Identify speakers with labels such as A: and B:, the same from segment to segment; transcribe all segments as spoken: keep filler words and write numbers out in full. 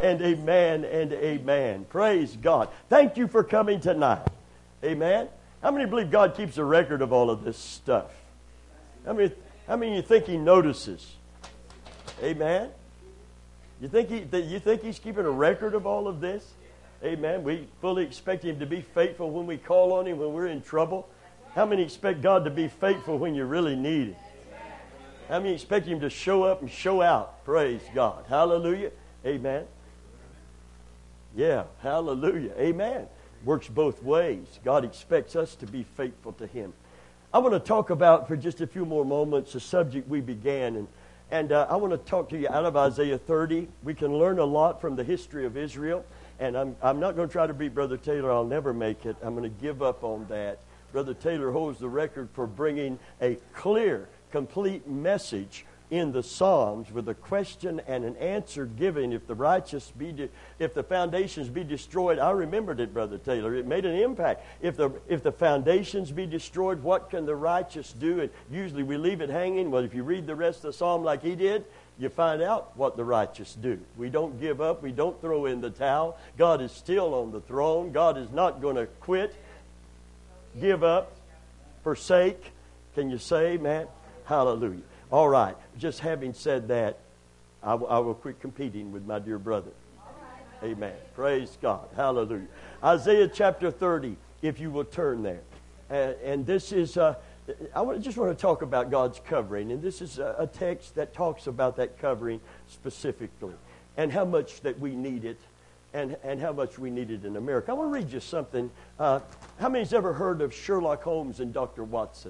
A: and amen and amen. Praise God. Thank you for coming tonight. Amen. How many believe God keeps a record of all of this stuff? How many, how many you think He notices? Amen. You think he, you think He's keeping a record of all of this? Amen. We fully expect Him to be faithful when we call on Him when we're in trouble. How many expect God to be faithful when you really need Him? How many expect Him to show up and show out? Praise God. Hallelujah. Amen. Yeah. Hallelujah. Amen. Works both ways. God expects us to be faithful to Him. I want to talk about, for just a few more moments, a subject we began. And, and uh, I want to talk to you out of Isaiah thirty. We can learn a lot from the history of Israel. And I'm, I'm not going to try to beat Brother Taylor. I'll never make it. I'm going to give up on that. Brother Taylor holds the record for bringing a clear, complete message in the Psalms with a question and an answer given. If the righteous be, de- if the foundations be destroyed, I remembered it, Brother Taylor. It made an impact. If the if the foundations be destroyed, what can the righteous do? And usually we leave it hanging. Well, if you read the rest of the Psalm like he did, you find out what the righteous do. We don't give up. We don't throw in the towel. God is still on the throne. God is not going to quit, give up, forsake. Can you say amen? Hallelujah. All right. Just having said that, I, w- I will quit competing with my dear brother. Amen. Praise God. Hallelujah. Isaiah chapter thirty, if you will turn there. Uh, and this is, uh, I want, just want to talk about God's covering. And this is a, a text that talks about that covering specifically. And how much that we need it. And, and how much we need it in America. I want to read you something. Uh, how many's ever heard of Sherlock Holmes and Doctor Watson?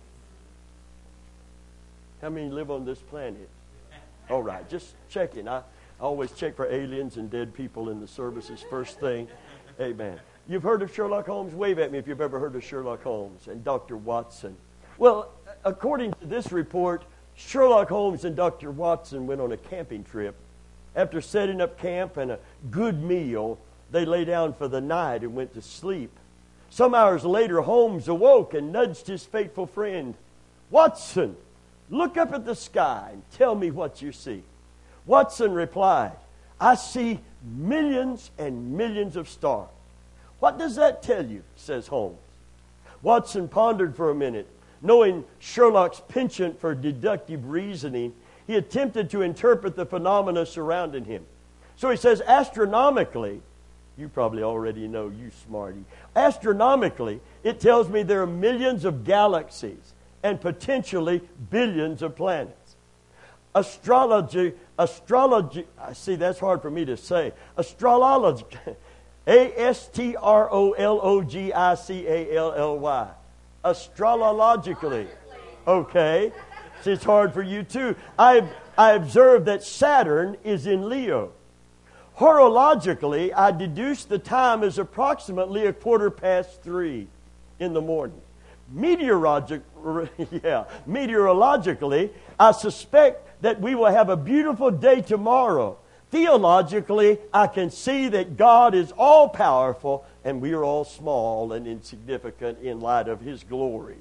A: How many live on this planet? All right, just checking. I, I always check for aliens and dead people in the services first thing. Amen. You've heard of Sherlock Holmes? Wave at me if you've ever heard of Sherlock Holmes and Doctor Watson. Well, according to this report, Sherlock Holmes and Doctor Watson went on a camping trip. After setting up camp and a good meal, they lay down for the night and went to sleep. Some hours later, Holmes awoke and nudged his faithful friend. Watson, look up at the sky and tell me what you see. Watson replied, I see millions and millions of stars. What does that tell you? Says Holmes. Watson pondered for a minute. Knowing Sherlock's penchant for deductive reasoning, he attempted to interpret the phenomena surrounding him. So he says, astronomically, you probably already know, you smarty. Astronomically, it tells me there are millions of galaxies and potentially billions of planets. Astrology, astrology, I see that's hard for me to say. Astrology, A S T R O L O G I C A L L Y. Astrologically. Okay. See, it's hard for you too. I, I observed that Saturn is in Leo. Horologically, I deduced the time is approximately a quarter past three in the morning. Meteorologic, yeah, meteorologically, I suspect that we will have a beautiful day tomorrow. Theologically, I can see that God is all-powerful and we are all small and insignificant in light of His glory.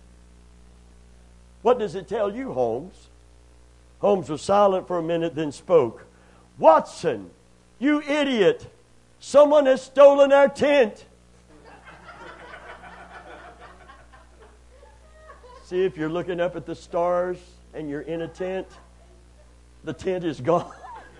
A: What does it tell you, Holmes? Holmes was silent for a minute, then spoke. Watson, you idiot! Someone has stolen our tent. See, if you're looking up at the stars and you're in a tent, the tent is gone.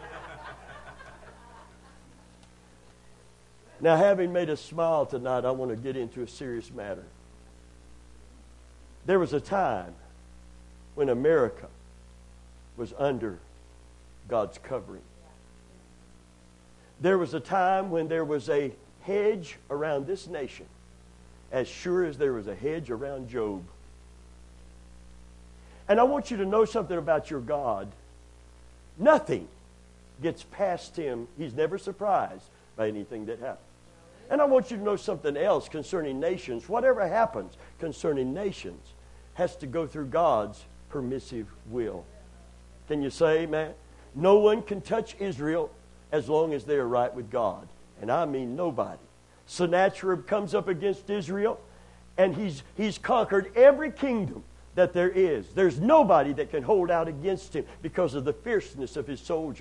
A: Now, having made us smile tonight, I want to get into a serious matter. There was a time when America was under God's covering. There was a time when there was a hedge around this nation, as sure as there was a hedge around Job. And I want you to know something about your God. Nothing gets past Him. He's never surprised by anything that happens. And I want you to know something else concerning nations. Whatever happens concerning nations has to go through God's permissive will. Can you say amen? No one can touch Israel as long as they are right with God. And I mean nobody. Sennacherib comes up against Israel, and he's, he's conquered every kingdom that there is. There's nobody that can hold out against him because of the fierceness of his soldiers.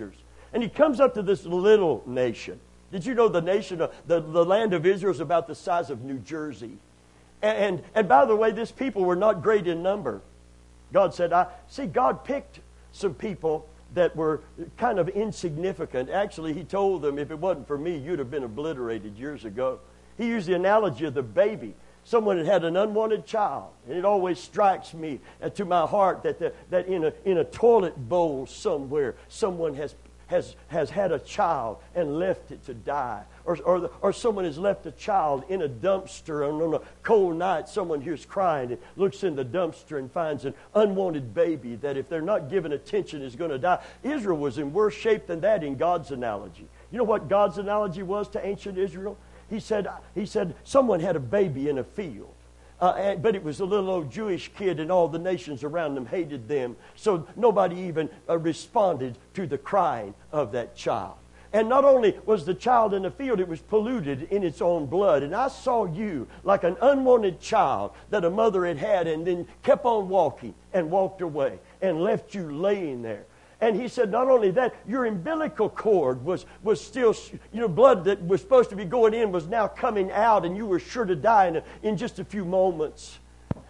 A: And he comes up to this little nation. Did you know the nation, of, the, the land of Israel is about the size of New Jersey? And, and, and by the way, this people were not great in number. God said, I see, God picked some people that were kind of insignificant. Actually, he told them, if it wasn't for me, you'd have been obliterated years ago. He used the analogy of the baby. Someone had had an unwanted child. And it always strikes me uh, to my heart that, the, that in, a, in a toilet bowl somewhere, someone has Has, has had a child and left it to die. Or, or, or someone has left a child in a dumpster, and on a cold night someone hears crying and looks in the dumpster and finds an unwanted baby that if they're not given attention is going to die. Israel was in worse shape than that in God's analogy. You know what God's analogy was to ancient Israel? He said, he said someone had a baby in a field. Uh, and, but it was a little old Jewish kid, and all the nations around them hated them. So nobody even uh, responded to the crying of that child. And not only was the child in the field, it was polluted in its own blood. And I saw you like an unwanted child that a mother had had and then kept on walking and walked away and left you laying there. And he said, not only that, your umbilical cord was, was still, you know, blood that was supposed to be going in was now coming out, and you were sure to die in, a, in just a few moments.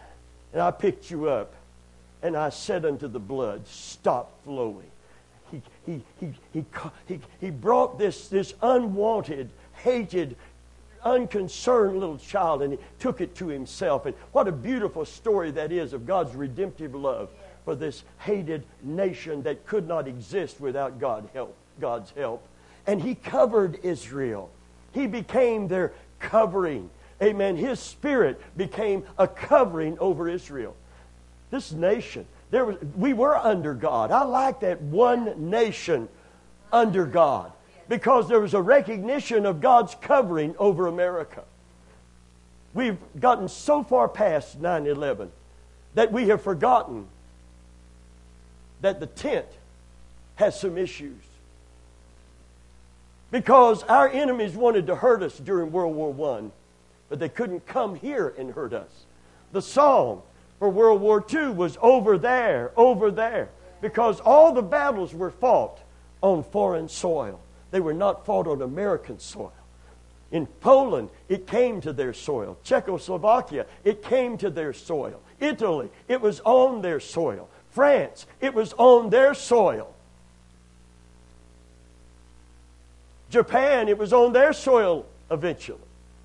A: And I picked you up, and I said unto the blood, stop flowing. He, he, he, he, he, he brought this, this unwanted, hated, unconcerned little child, and he took it to himself. And what a beautiful story that is of God's redemptive love for this hated nation that could not exist without God help, God's help. And he covered Israel. He became their covering. Amen. His Spirit became a covering over Israel. This nation, there was, we were under God. I like that, one nation under God, because there was a recognition of God's covering over America. We've gotten so far past nine eleven that we have forgotten that the tent has some issues. Because our enemies wanted to hurt us during World War One, but they couldn't come here and hurt us. The song for World War Two was over there, over there, because all the battles were fought on foreign soil. They were not fought on American soil. In Poland, it came to their soil. Czechoslovakia, it came to their soil. Italy, it was on their soil. France, it was on their soil. Japan, it was on their soil eventually.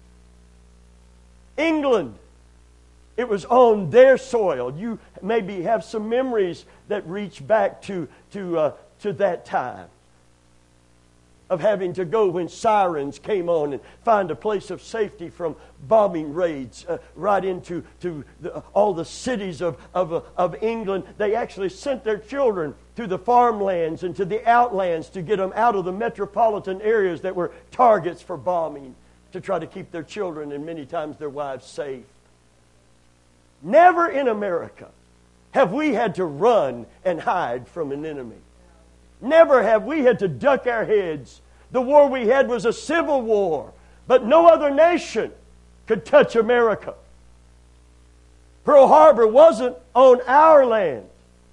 A: England, it was on their soil. You maybe have some memories that reach back to, to, uh, to that time of having to go when sirens came on and find a place of safety from bombing raids uh, right into to the, uh, all the cities of, of, uh, of England. They actually sent their children to the farmlands and to the outlands to get them out of the metropolitan areas that were targets for bombing, to try to keep their children and many times their wives safe. Never in America have we had to run and hide from an enemy. Never have we had to duck our heads. The war we had was a civil war, but no other nation could touch America. Pearl Harbor wasn't on our land.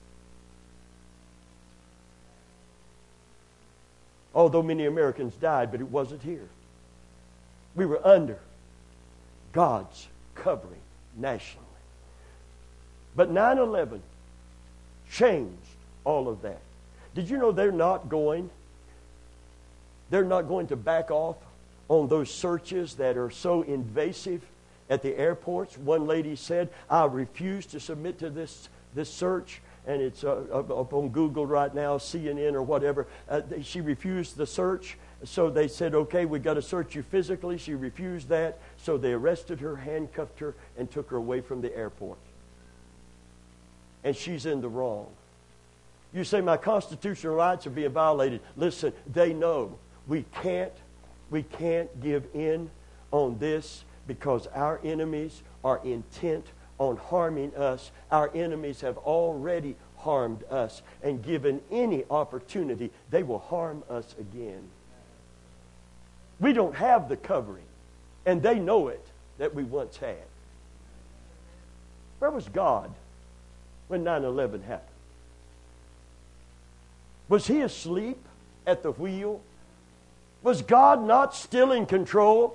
A: Although many Americans died, but it wasn't here. We were under God's covering nationally. But nine eleven changed all of that. Did you know they're not going, they're not going to back off on those searches that are so invasive at the airports? One lady said, I refuse to submit to this, this search, and it's uh, up on Google right now, C N N or whatever. Uh, she refused the search, so they said, okay, we've got to search you physically. She refused that, so they arrested her, handcuffed her, and took her away from the airport. And she's in the wrong. You say, my constitutional rights are being violated. Listen, they know we can't, we can't give in on this because our enemies are intent on harming us. Our enemies have already harmed us, and given any opportunity, they will harm us again. We don't have the covering, and they know it that we once had. Where was God when nine eleven happened? Was he asleep? at the wheel? Was God not still in control?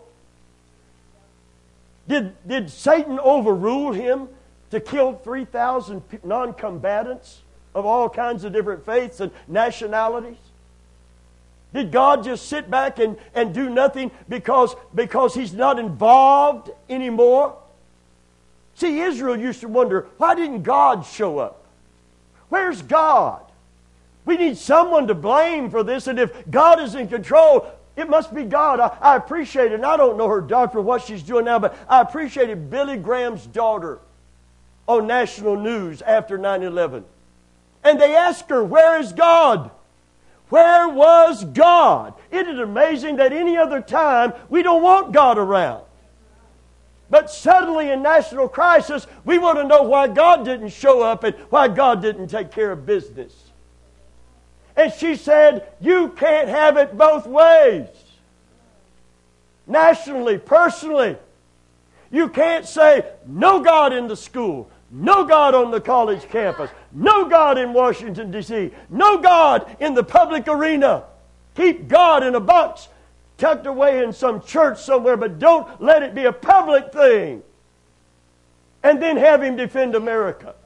A: Did, did Satan overrule him to kill three thousand non-combatants of all kinds of different faiths and nationalities? Did God just sit back and, and do nothing because, because He's not involved anymore? See, Israel used to wonder, why didn't God show up? Where's God? We need someone to blame for this, and if God is in control, it must be God. I, I appreciate it, and I don't know her doctor, what she's doing now, but I appreciated Billy Graham's daughter on national news after nine eleven. And they asked her, where is God? Where was God? It is amazing that any other time we don't want God around. But suddenly in national crisis, we want to know why God didn't show up and why God didn't take care of business. And she said, you can't have it both ways. Nationally, personally. You can't say, no God in the school, no God on the college campus, no God in Washington, D C, no God in the public arena. Keep God in a box tucked away in some church somewhere, but don't let it be a public thing. And then have Him defend America.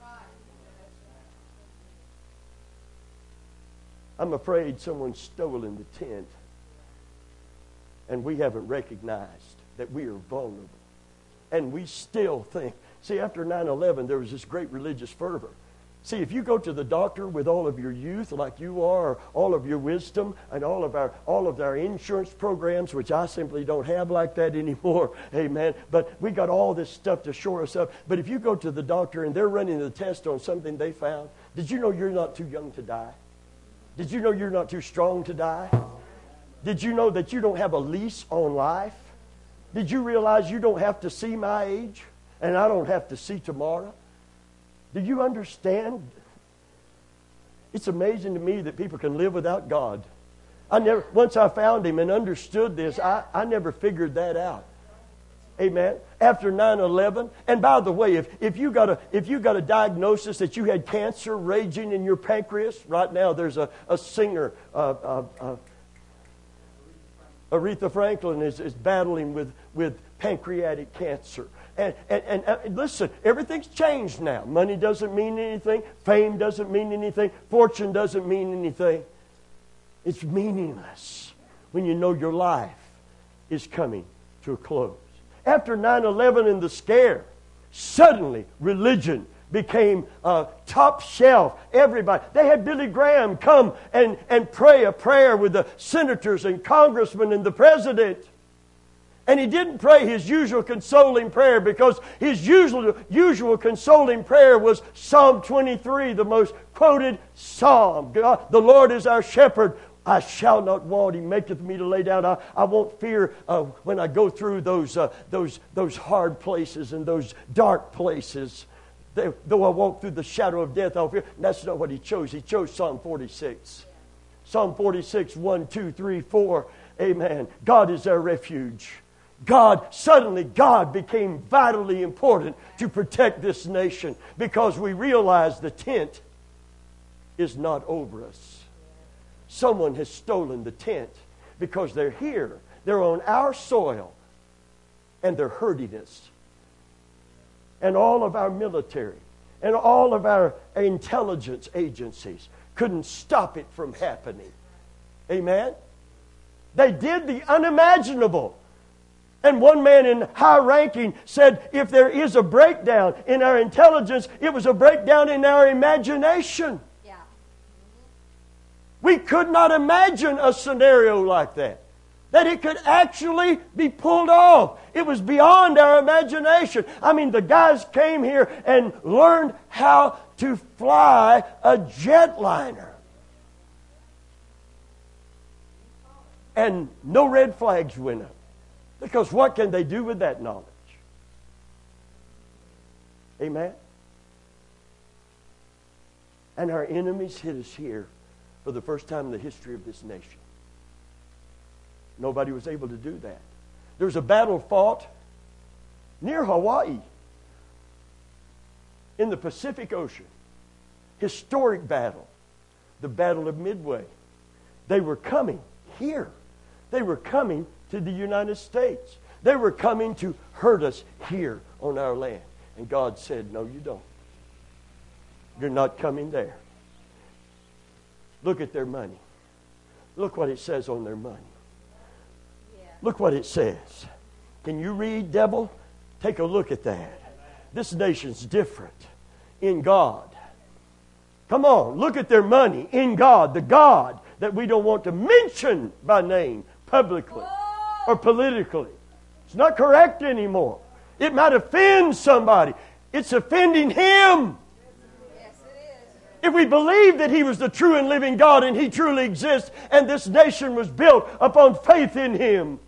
A: I'm afraid someone's stolen the tent, and we haven't recognized that we are vulnerable. And we still think, see, after nine eleven, there was this great religious fervor. See, if you go to the doctor with all of your youth like you are, or all of your wisdom and all of our all of our insurance programs, which I simply don't have like that anymore, amen, but we got all this stuff to shore us up. But if you go to the doctor and they're running the test on something they found, did you know you're not too young to die? Did you know you're not too strong to die? Did you know that you don't have a lease on life? Did you realize you don't have to see my age and I don't have to see tomorrow? Do you understand? It's amazing to me that people can live without God. I never, once I found Him and understood this, I, I never figured that out. Amen. After nine eleven, and by the way, if, if you got a if you got a diagnosis that you had cancer raging in your pancreas, right now there's a, a singer, uh, uh, uh, Aretha Franklin is, is battling with, with pancreatic cancer. And, and, and, and listen, everything's changed now. Money doesn't mean anything. Fame doesn't mean anything. Fortune doesn't mean anything. It's meaningless when you know your life is coming to a close. After nine eleven and the scare, suddenly religion became uh, top shelf. Everybody. They had Billy Graham come and, and pray a prayer with the senators and congressmen and the president. And he didn't pray his usual consoling prayer because his usual, usual consoling prayer was Psalm twenty-three, the most quoted psalm. God, the Lord is our shepherd. I shall not want. He maketh me to lay down. I, I won't fear uh, when I go through those, uh, those, those hard places and those dark places. They, though I walk through the shadow of death, I'll fear. That's not what he chose. He chose Psalm forty-six. Psalm forty-six, one, two, three, four. Amen. God is our refuge. God, suddenly God became vitally important to protect this nation because we realize the tent is not over us. Someone has stolen the tent because they're here. They're on our soil and they're hurting us. And all of our military and all of our intelligence agencies couldn't stop it from happening. Amen? They did the unimaginable. And one man in high ranking said, if there is a breakdown in our intelligence, it was a breakdown in our imagination. Yeah. We could not imagine a scenario like that. That it could actually be pulled off. It was beyond our imagination. I mean, the guys came here and learned how to fly a jetliner. And no red flags went up. Because what can they do with that knowledge? Amen? And our enemies hit us here for the first time in the history of this nation. Nobody was able to do that. There was a battle fought near Hawaii in the Pacific Ocean. Historic battle. The Battle of Midway. They were coming here. They were coming to the United States. They were coming to hurt us here on our land. And God said, no, you don't. You're not coming there. Look at their money. Look what it says on their money. Yeah. Look what it says. Can you read, devil? Take a look at that. This nation's different in God. Come on, look at their money in God, the God that we don't want to mention by name publicly or politically. It's not correct anymore. It might offend somebody. It's offending Him.
B: Yes, it is.
A: If we believe that He was the true and living God and He truly exists and this nation was built upon faith in Him,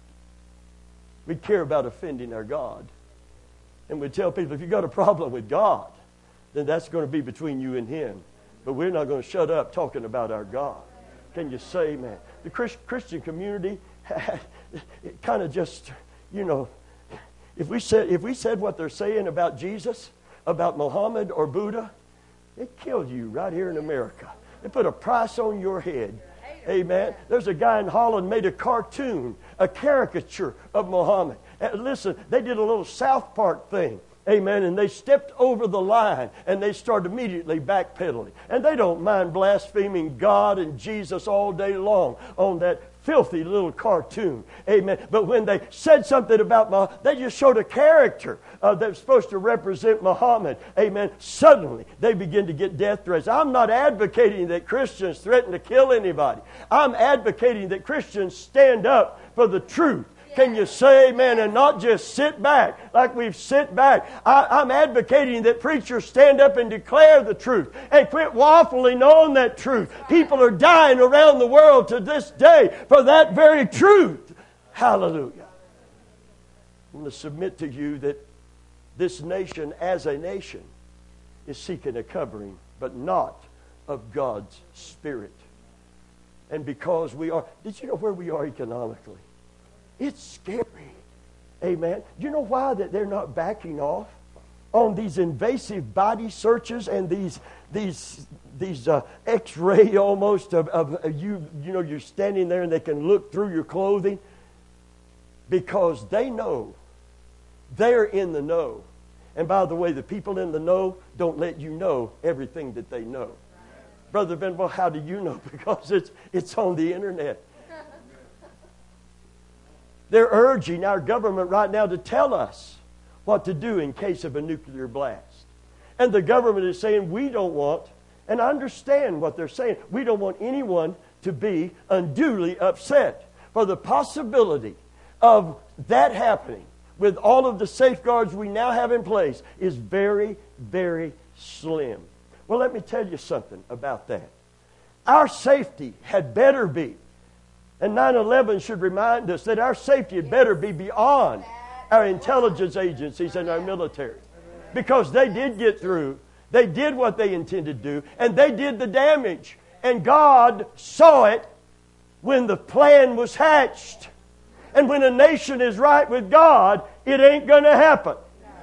A: we'd care about offending our God. And we'd tell people, if you've got a problem with God, then that's going to be between you and Him. But we're not going to shut up talking about our God. Can you say, man? The Christian community, it kind of just, you know, if we said if we said what they're saying about Jesus, about Muhammad or Buddha, it killed you right here in America. It put a price on your head. Amen. There's a guy in Holland made a cartoon, a caricature of Muhammad. And listen, they did a little South Park thing. Amen. And they stepped over the line and they started immediately backpedaling. And they don't mind blaspheming God and Jesus all day long on that filthy little cartoon. Amen. But when they said something about Muhammad, they just showed a character uh, that's supposed to represent Muhammad. Amen. Suddenly, they begin to get death threats. I'm not advocating that Christians threaten to kill anybody. I'm advocating that Christians stand up for the truth. Can you say amen and not just sit back like we've sit back? I, I'm advocating that preachers stand up and declare the truth and quit waffling on that truth. People are dying around the world to this day for that very truth. Hallelujah. I'm going to submit to you that this nation as a nation is seeking a covering, but not of God's Spirit. And because we are, did you know where we are economically? It's scary. Amen. Do you know why that they're not backing off on these invasive body searches and these these these uh, X-ray almost of, of uh, you you know you're standing there and they can look through your clothing? Because they know. They're in the know. And by the way, the people in the know don't let you know everything that they know. Brother Venable, how do you know? Because it's it's on the internet. They're urging our government right now to tell us what to do in case of a nuclear blast. And the government is saying, we don't want, and I understand what they're saying, we don't want anyone to be unduly upset. For the possibility of that happening with all of the safeguards we now have in place is very, very slim. Well, let me tell you something about that. Our safety had better be, and nine eleven should remind us that our safety had better be beyond our intelligence agencies and our military. Because they did get through. They did what they intended to do. And they did the damage. And God saw it when the plan was hatched. And when a nation is right with God, it ain't going to happen.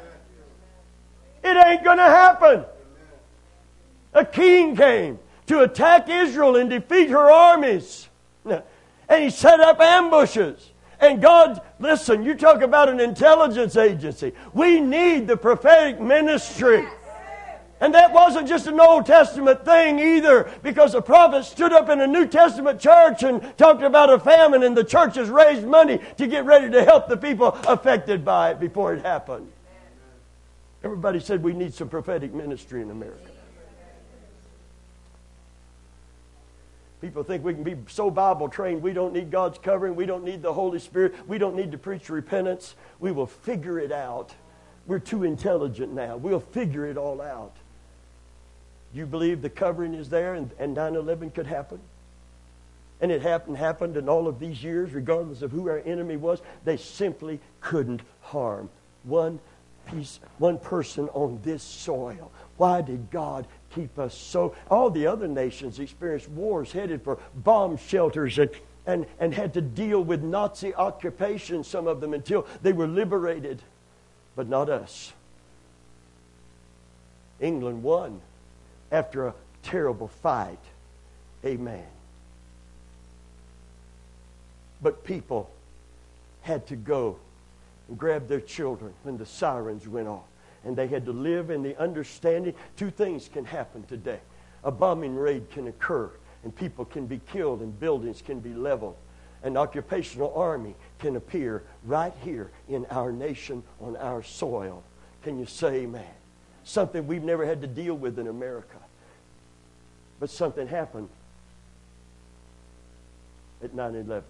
A: It ain't going to happen. A king came to attack Israel and defeat her armies. And he set up ambushes. And God, listen, you talk about an intelligence agency. We need the prophetic ministry. And that wasn't just an Old Testament thing either, because the prophet stood up in a New Testament church and talked about a famine, and the churches raised money to get ready to help the people affected by it before it happened. Everybody said we need some prophetic ministry in America. People think we can be so Bible trained, we don't need God's covering, we don't need the Holy Spirit, we don't need to preach repentance. We will figure it out. We're too intelligent now. We'll figure it all out. Do you believe the covering is there and, and nine eleven could happen? And it happened, happened in all of these years, regardless of who our enemy was. They simply couldn't harm one piece, one person on this soil. Why did God keep us so? All the other nations experienced wars, headed for bomb shelters, and, and, and had to deal with Nazi occupation, some of them, until they were liberated. But not us. England won after a terrible fight. Amen. But people had to go and grab their children when the sirens went off. And they had to live in the understanding two things can happen today. A bombing raid can occur, and people can be killed, and buildings can be leveled. An occupational army can appear right here in our nation, on our soil. Can you say amen? Something we've never had to deal with in America. But something happened at nine eleven.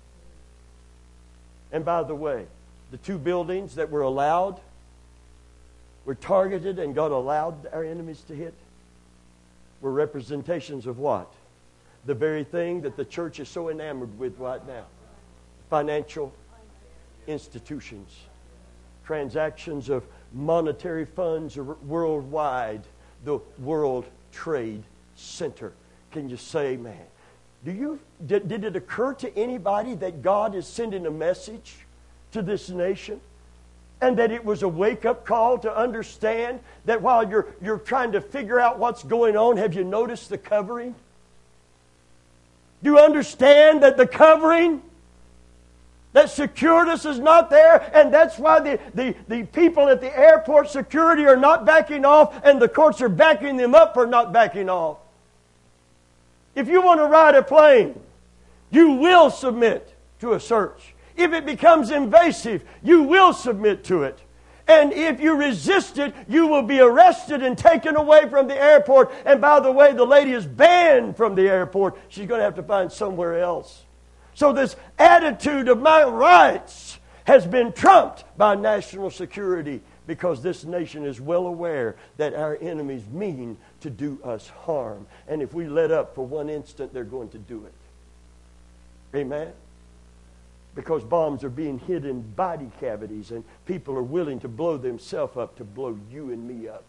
A: And by the way, the two buildings that were allowed, were targeted and God allowed our enemies to hit, were representations of what? The very thing that the church is so enamored with right now. Financial institutions. Transactions of monetary funds worldwide. The World Trade Center. Can you say amen? Do you, did, did it occur to anybody that God is sending a message to this nation? And that it was a wake-up call to understand that while you're, you're trying to figure out what's going on, have you noticed the covering? Do you understand that the covering that secured us is not there? And that's why the, the, the people at the airport security are not backing off, and the courts are backing them up for not backing off. If you want to ride a plane, you will submit to a search. If it becomes invasive, you will submit to it. And if you resist it, you will be arrested and taken away from the airport. And by the way, the lady is banned from the airport. She's going to have to find somewhere else. So this attitude of my rights has been trumped by national security, because this nation is well aware that our enemies mean to do us harm. And if we let up for one instant, they're going to do it. Amen? Because bombs are being hid in body cavities, and people are willing to blow themselves up to blow you and me up.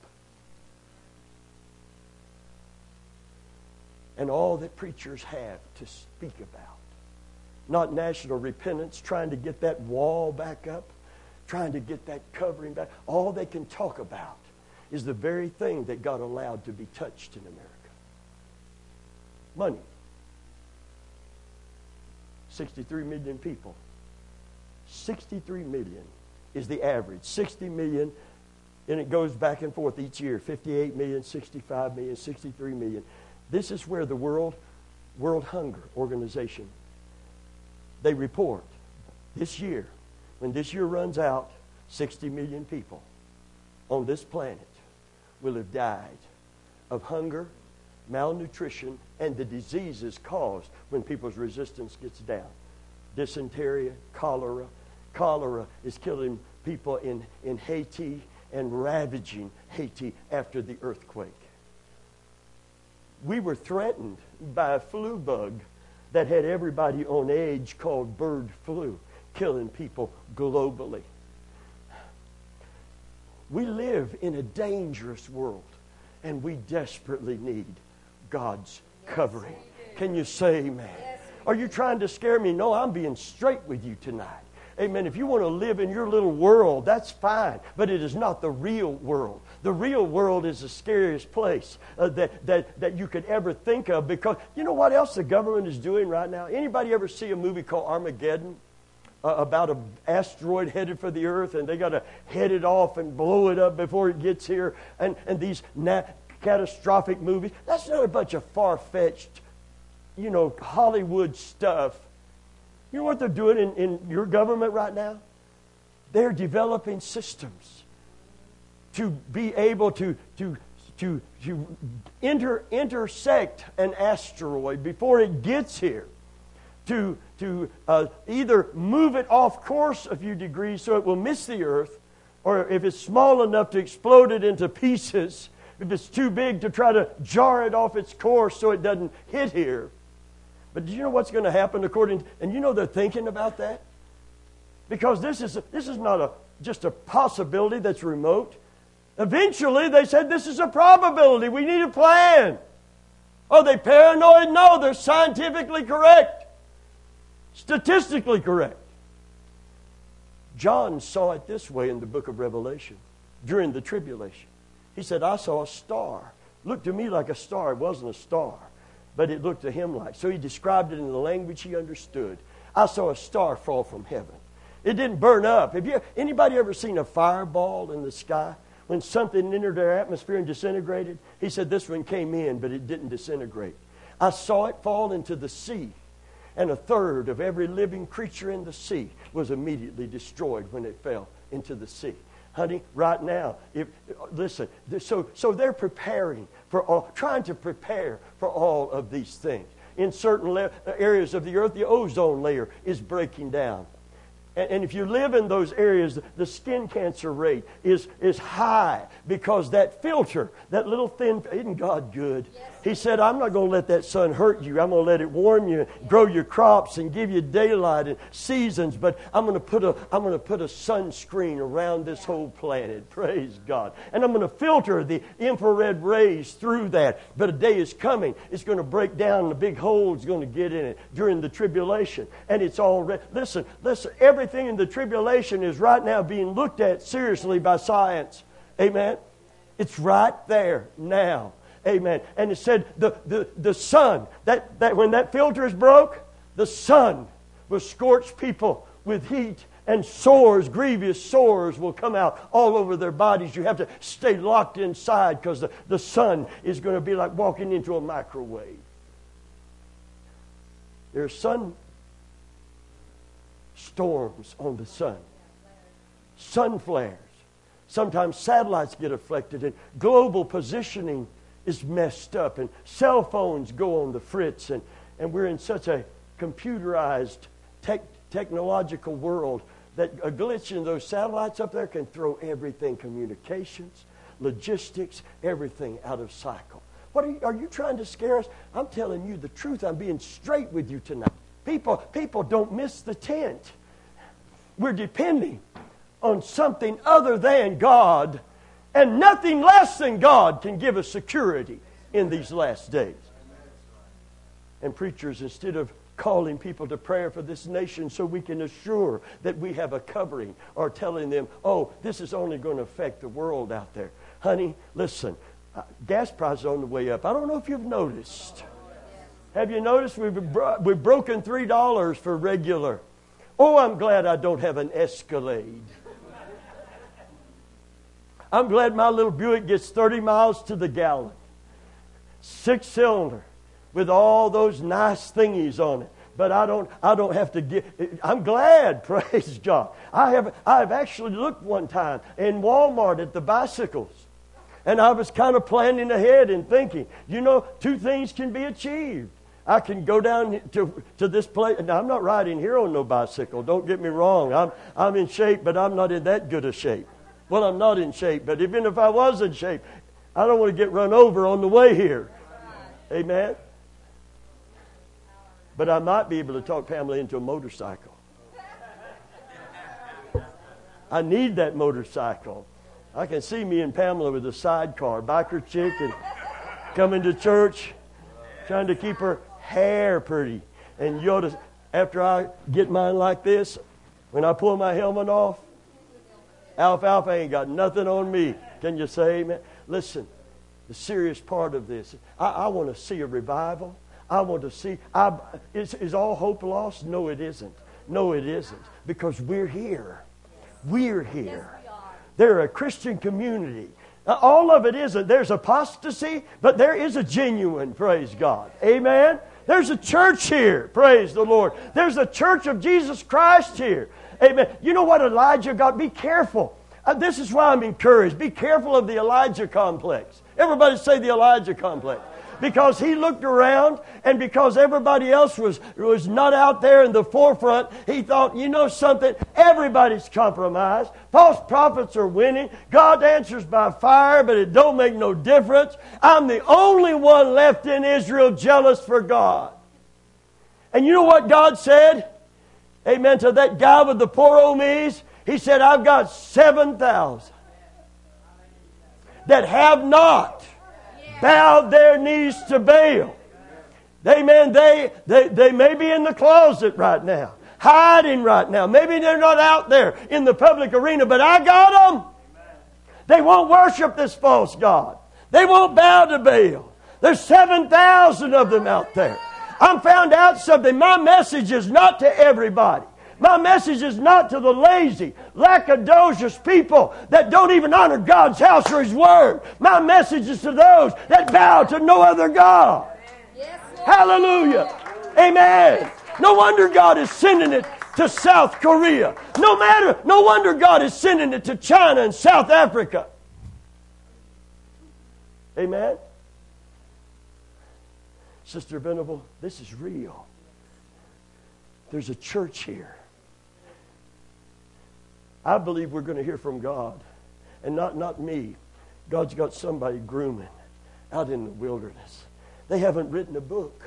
A: And all that preachers have to speak about, not national repentance, trying to get that wall back up, trying to get that covering back. All they can talk about is the very thing that God allowed to be touched in America. Money. sixty-three million people. sixty-three million is the average. sixty million, and it goes back and forth each year. fifty-eight million, sixty-five million, sixty-three million. This is where the World, World Hunger Organization, they report this year, when this year runs out, sixty million people on this planet will have died of hunger, malnutrition, and the diseases caused when people's resistance gets down. Dysentery, cholera. Cholera is killing people in, in Haiti and ravaging Haiti after the earthquake. We were threatened by a flu bug that had everybody on edge called bird flu, killing people globally. We live in a dangerous world, and we desperately need God's covering. Can you say amen? Are you trying to scare me? No, I'm being straight with you tonight. Amen. If you want to live in your little world, that's fine. But it is not the real world. The real world is the scariest place uh, that, that, that you could ever think of. Because you know what else the government is doing right now? Anybody ever see a movie called Armageddon? Uh, about an asteroid headed for the earth, and they got to head it off and blow it up before it gets here. And, and these na- catastrophic movies. That's not a bunch of far-fetched, you know, Hollywood stuff. You know what they're doing in, in your government right now? They're developing systems to be able to to to to inter, intersect an asteroid before it gets here. To to uh, either move it off course a few degrees so it will miss the earth, or if it's small enough to explode it into pieces, if it's too big to try to jar it off its course so it doesn't hit here. But do you know what's going to happen according to, and you know they're thinking about that? Because this is a, this is not a just a possibility that's remote. Eventually they said this is a probability. We need a plan. Are they paranoid? No, they're scientifically correct. Statistically correct. John saw it this way in the book of Revelation during the tribulation. He said, I saw a star. Looked to me like a star. It wasn't a star, but it looked to him like. So he described it in the language he understood. I saw a star fall from heaven. It didn't burn up. Have you, anybody ever seen a fireball in the sky? When something entered their atmosphere and disintegrated? He said this one came in, but it didn't disintegrate. I saw it fall into the sea. And a third of every living creature in the sea was immediately destroyed when it fell into the sea. Honey, right now, if listen, so so they're preparing for all, trying to prepare for all of these things. In certain le- areas of the earth, the ozone layer is breaking down. And, and if you live in those areas, the skin cancer rate is, is high because that filter, that little thin, isn't God good? Yes. He said, I'm not going to let that sun hurt you. I'm going to let it warm you, grow your crops, and give you daylight and seasons. But I'm going to put a I'm going to put a sunscreen around this whole planet. Praise God. And I'm going to filter the infrared rays through that. But a day is coming. It's going to break down, and a big hole is going to get in it during the tribulation. And it's already, listen, listen, everything in the tribulation is right now being looked at seriously by science. Amen. It's right there now. Amen. And it said the, the, the sun, that, that when that filter is broke, the sun will scorch people with heat, and sores, grievous sores will come out all over their bodies. You have to stay locked inside because the, the sun is going to be like walking into a microwave. There's sun storms on the sun. Sun flares. Sometimes satellites get affected, and global positioning is messed up, and cell phones go on the fritz, and, and we're in such a computerized tech, technological world that a glitch in those satellites up there can throw everything, communications, logistics, everything out of cycle. What are you, are you trying to scare us? I'm telling you the truth. I'm being straight with you tonight. People, people don't miss the tent. We're depending on something other than God. And nothing less than God can give us security in these last days. And preachers, instead of calling people to prayer for this nation so we can assure that we have a covering, are telling them, oh, this is only going to affect the world out there. Honey, listen, uh, gas prices are on the way up. I don't know if you've noticed. Have you noticed we've, bro- we've broken three dollars for regular? Oh, I'm glad I don't have an Escalade. I'm glad my little Buick gets thirty miles to the gallon. Six cylinder with all those nice thingies on it. But I don't I don't have to get I'm glad, praise God. I have I've actually looked one time in Walmart at the bicycles. And I was kind of planning ahead and thinking, you know, two things can be achieved. I can go down to to this place. Now, I'm not riding here on no bicycle. Don't get me wrong. I'm I'm in shape, but I'm not in that good a shape. Well, I'm not in shape, but even if I was in shape, I don't want to get run over on the way here. Amen? But I might be able to talk Pamela into a motorcycle. I need that motorcycle. I can see me and Pamela with a sidecar, biker chick, and coming to church, trying to keep her hair pretty. And you ought to, after I get mine like this, when I pull my helmet off, Alfalfa ain't got nothing on me. Can you say amen? Listen, the serious part of this, I, I want to see a revival. I want to see, I, is, is all hope lost? No, it isn't. No, it isn't. Because we're here. We're here.
B: Yes, we are.
A: They're a Christian community. Now, all of it isn't. There's apostasy, but there is a genuine, praise God. Amen? There's a church here, praise the Lord. There's a church of Jesus Christ here. Amen. You know what Elijah got? Be careful. Uh, this is why I'm encouraged. Be careful of the Elijah complex. Everybody say the Elijah complex. Because he looked around, and because everybody else was, was not out there in the forefront, he thought, you know something? Everybody's compromised. False prophets are winning. God answers by fire, but it don't make no difference. I'm the only one left in Israel jealous for God. And you know what God said? Amen, to that guy with the poor old knees. He said, I've got seven thousand that have not bowed their knees to Baal. Amen, they, they, they may be in the closet right now, hiding right now. Maybe they're not out there in the public arena, but I got them. They won't worship this false god. They won't bow to Baal. There's seven thousand of them out there. I'm found out something. My message is not to everybody. My message is not to the lazy, lackadaisical people that don't even honor God's house or His Word. My message is to those that bow to no other God.
B: Yes,
A: Hallelujah. Amen. No wonder God is sending it to South Korea. No matter, no wonder God is sending it to China and South Africa. Amen. Sister Venable, this is real. There's a church here. I believe we're going to hear from God. And not, not me. God's got somebody grooming out in the wilderness. They haven't written a book.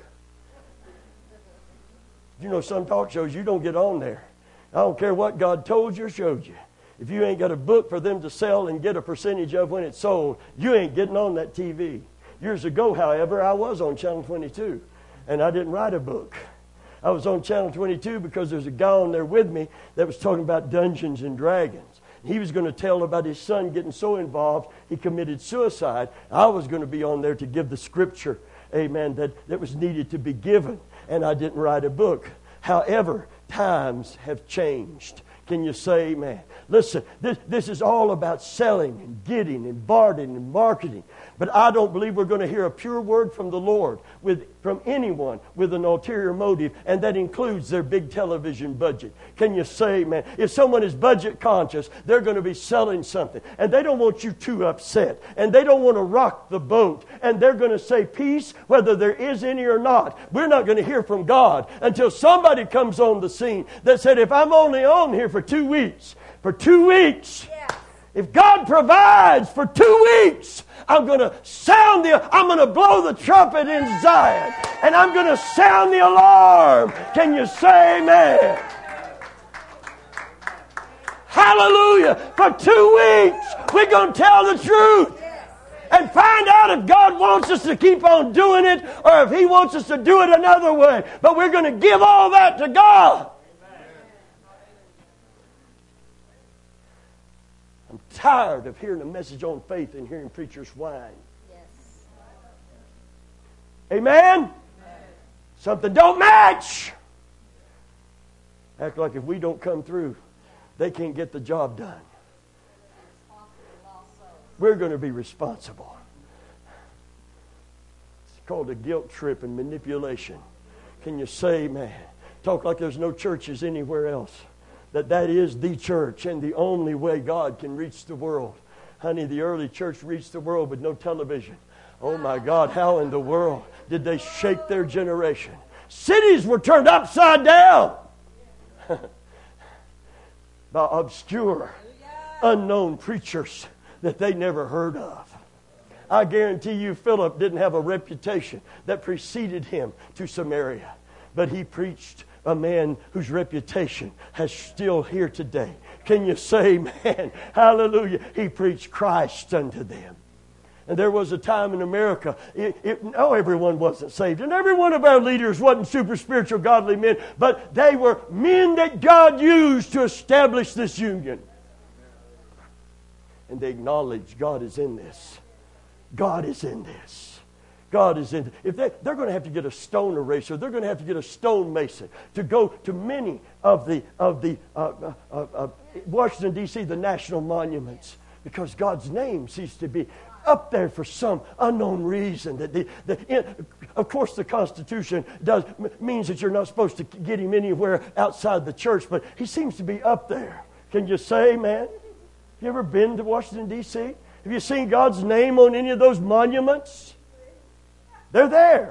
A: You know, some talk shows, you don't get on there. I don't care what God told you or showed you. If you ain't got a book for them to sell and get a percentage of when it's sold, you ain't getting on that T V. Years ago, however, I was on Channel twenty-two, and I didn't write a book. I was on Channel twenty-two because there's a guy on there with me that was talking about Dungeons and Dragons. He was going to tell about his son getting so involved, he committed suicide. I was going to be on there to give the scripture, amen, that, that was needed to be given. And I didn't write a book. However, times have changed. Can you say amen? Listen, this, this is all about selling and getting and bartering and marketing. But I don't believe we're going to hear a pure word from the Lord with from anyone with an ulterior motive, and that includes their big television budget. Can you say amen? If someone is budget conscious, they're going to be selling something, and they don't want you too upset, and they don't want to rock the boat, and they're going to say peace whether there is any or not. We're not going to hear from God until somebody comes on the scene that said, if I'm only on here for two weeks, for two weeks,
B: Yeah.
A: if God provides for two weeks, I'm going to sound the, I'm going to blow the trumpet in Zion, and I'm going to sound the alarm. Can you say amen? Hallelujah. For two weeks, we're going to tell the truth and find out if God wants us to keep on doing it or if He wants us to do it another way. But we're going to give all that to God. I'm tired of hearing a message on faith and hearing preachers whine.
B: Yes.
A: Amen? Amen? Something don't match. Act like if we don't come through, they can't get the job done. We're going to be responsible. It's called a guilt trip and manipulation. Can you say amen? Talk like there's no churches anywhere else. That that is the church and the only way God can reach the world. Honey, the early church reached the world with no television. Oh my God, how in the world did they shake their generation? Cities were turned upside down by obscure, unknown preachers that they never heard of. I guarantee you Philip didn't have a reputation that preceded him to Samaria, but he preached a man whose reputation has still here today. Can you say amen? Hallelujah. He preached Christ unto them. And there was a time in America, it, it, no, everyone wasn't saved. And every one of our leaders wasn't super spiritual, godly men. But they were men that God used to establish this union. And they acknowledged God is in this. God is in this. God is in. If they, they're going to have to get a stone eraser, they're going to have to get a stone mason to go to many of the of the uh, uh, uh, uh, Washington D C the national monuments, because God's name seems to be up there for some unknown reason. That the, the in, of course the Constitution does means that you're not supposed to get Him anywhere outside the church, but He seems to be up there. Can you say amen? You ever been to Washington D C? Have you seen God's name on any of those monuments? They're there.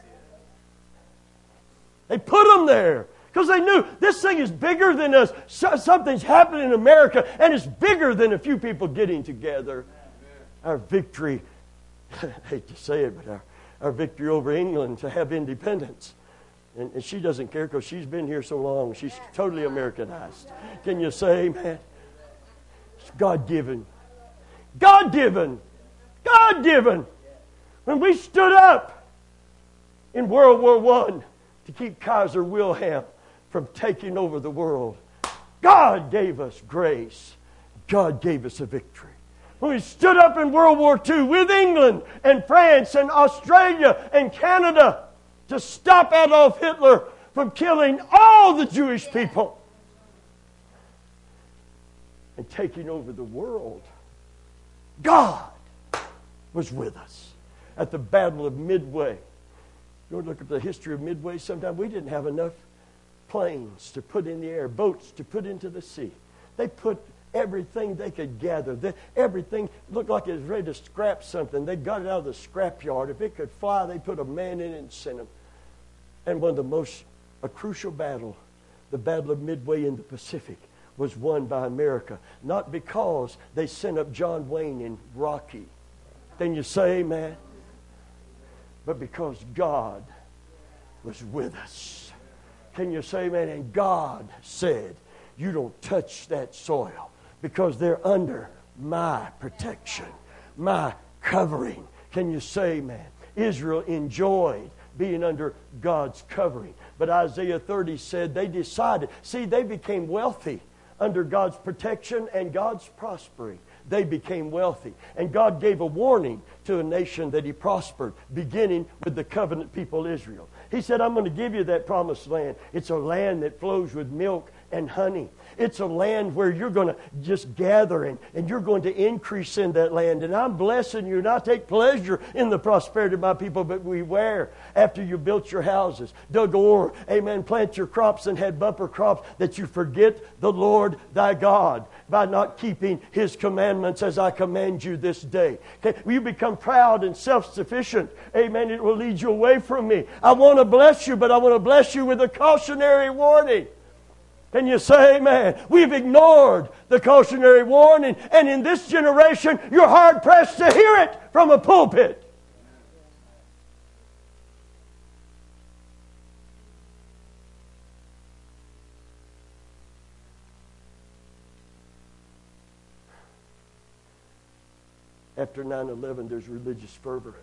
A: They put them there because they knew this thing is bigger than us. So, something's happening in America, and it's bigger than a few people getting together. Our victory, I hate to say it, but our, our victory over England to have independence. And, and she doesn't care because she's been here so long. She's totally Americanized. Can you say amen? It's God-given. God-given. God-given. When we stood up in World War One to keep Kaiser Wilhelm from taking over the world, God gave us grace. God gave us a victory. When we stood up in World War Two with England and France and Australia and Canada, to stop Adolf Hitler from killing all the Jewish people and taking over the world. God was with us at the Battle of Midway. You look at the history of Midway, sometimes we didn't have enough planes to put in the air, boats to put into the sea. They put everything they could gather. They, everything looked like it was ready to scrap something. They got it out of the scrapyard. If it could fly, they put a man in it and sent him. And one of the most, a crucial battle, the Battle of Midway in the Pacific, was won by America. Not because they sent up John Wayne and Rocky. Can you say amen? But because God was with us. Can you say amen? And God said, you don't touch that soil because they're under my protection, my covering. Can you say amen? Israel enjoyed being under God's covering. But Isaiah thirty said they decided, see, they became wealthy under God's protection and God's prospering. They became wealthy. And God gave a warning to a nation that He prospered, beginning with the covenant people Israel. He said, I'm going to give you that promised land. It's a land that flows with milk and honey. It's a land where you're going to just gather and, and you're going to increase in that land. And I'm blessing you and I take pleasure in the prosperity of my people. But beware, after you built your houses, dug ore, amen, plant your crops and had bumper crops, that you forget the Lord thy God by not keeping His commandments as I command you this day. Okay? You become proud and self-sufficient. Amen. It will lead you away from me. I want to bless you, but I want to bless you with a cautionary warning. Can you say amen? We've ignored the cautionary warning, and in this generation, you're hard-pressed to hear it from a pulpit. After nine eleven, there's religious fervor.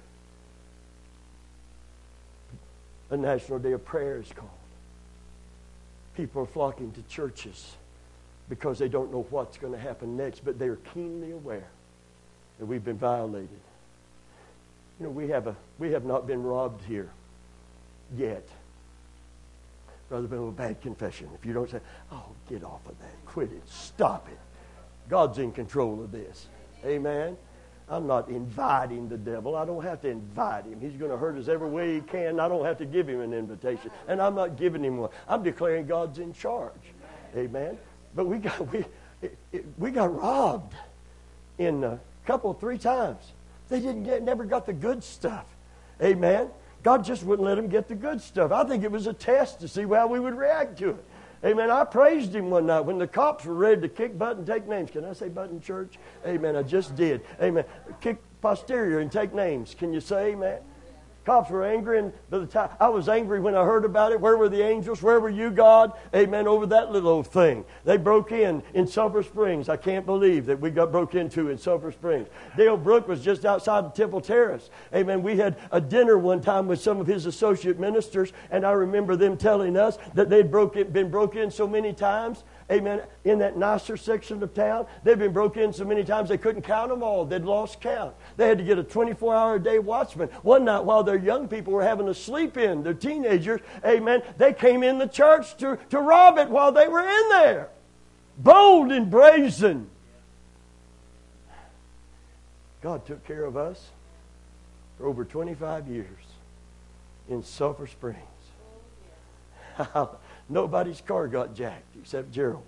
A: A national day of prayer is called. People are flocking to churches because they don't know what's going to happen next, but they are keenly aware that we've been violated. You know, we have a we have not been robbed here yet. Brother Bill, a bad confession. If you don't say, oh, get off of that. Quit it. Stop it. God's in control of this. Amen. I'm not inviting the devil. I don't have to invite him. He's going to hurt us every way he can. I don't have to give him an invitation. And I'm not giving him one. I'm declaring God's in charge. Amen. But we got we it, it, we got robbed in a couple, three times. They didn't get, never got the good stuff. Amen. God just wouldn't let them get the good stuff. I think it was a test to see how we would react to it. Amen. I praised Him one night when the cops were ready to kick butt and take names. Can I say butt in church? Amen. I just did. Amen. Kick posterior and take names. Can you say amen? Cops were angry, and by the time I was angry when I heard about it. Where were the angels? Where were you, God? Amen. Over that little old thing. They broke in in Sulphur Springs. I can't believe that we got broke into in Sulphur Springs. Dale Brook was just outside of Temple Terrace. Amen. We had a dinner one time with some of his associate ministers, and I remember them telling us that they'd broke in, been broke in so many times. Amen. In that nicer section of town, they've been broke in so many times they couldn't count them all. They'd lost count. They had to get a twenty-four hour a day watchman. One night while their young people were having a sleep in, their teenagers, amen, they came in the church to, to rob it while they were in there. Bold and brazen. God took care of us for over twenty-five years in Sulphur Springs. Nobody's car got jacked except Gerald's.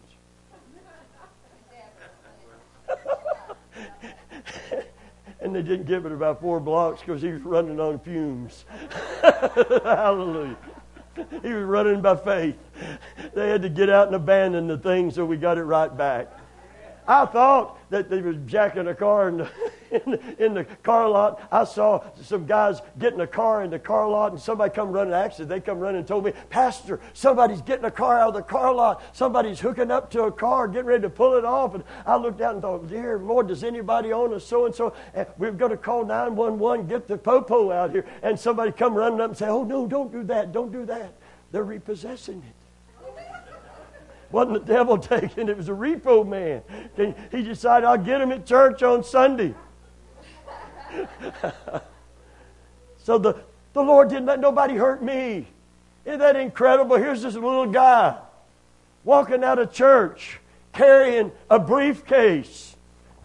A: And they didn't give it about four blocks because he was running on fumes. Hallelujah. He was running by faith. They had to get out and abandon the thing, so we got it right back. I thought that they was jacking a car in the, in the, in the car lot. I saw some guys getting a car in the car lot, and somebody come running. Actually, they come running and told me, Pastor, somebody's getting a car out of the car lot. Somebody's hooking up to a car, getting ready to pull it off. And I looked out and thought, dear Lord, does anybody own a so-and-so? And we're going to call nine one one, get the popo out here. And somebody come running up and say, oh, no, don't do that. Don't do that. They're repossessing it. Wasn't the devil taking it? It was a repo man. He decided, I'll get him at church on Sunday. So the, The Lord didn't let nobody hurt me. Isn't that incredible? Here's this little guy walking out of church carrying a briefcase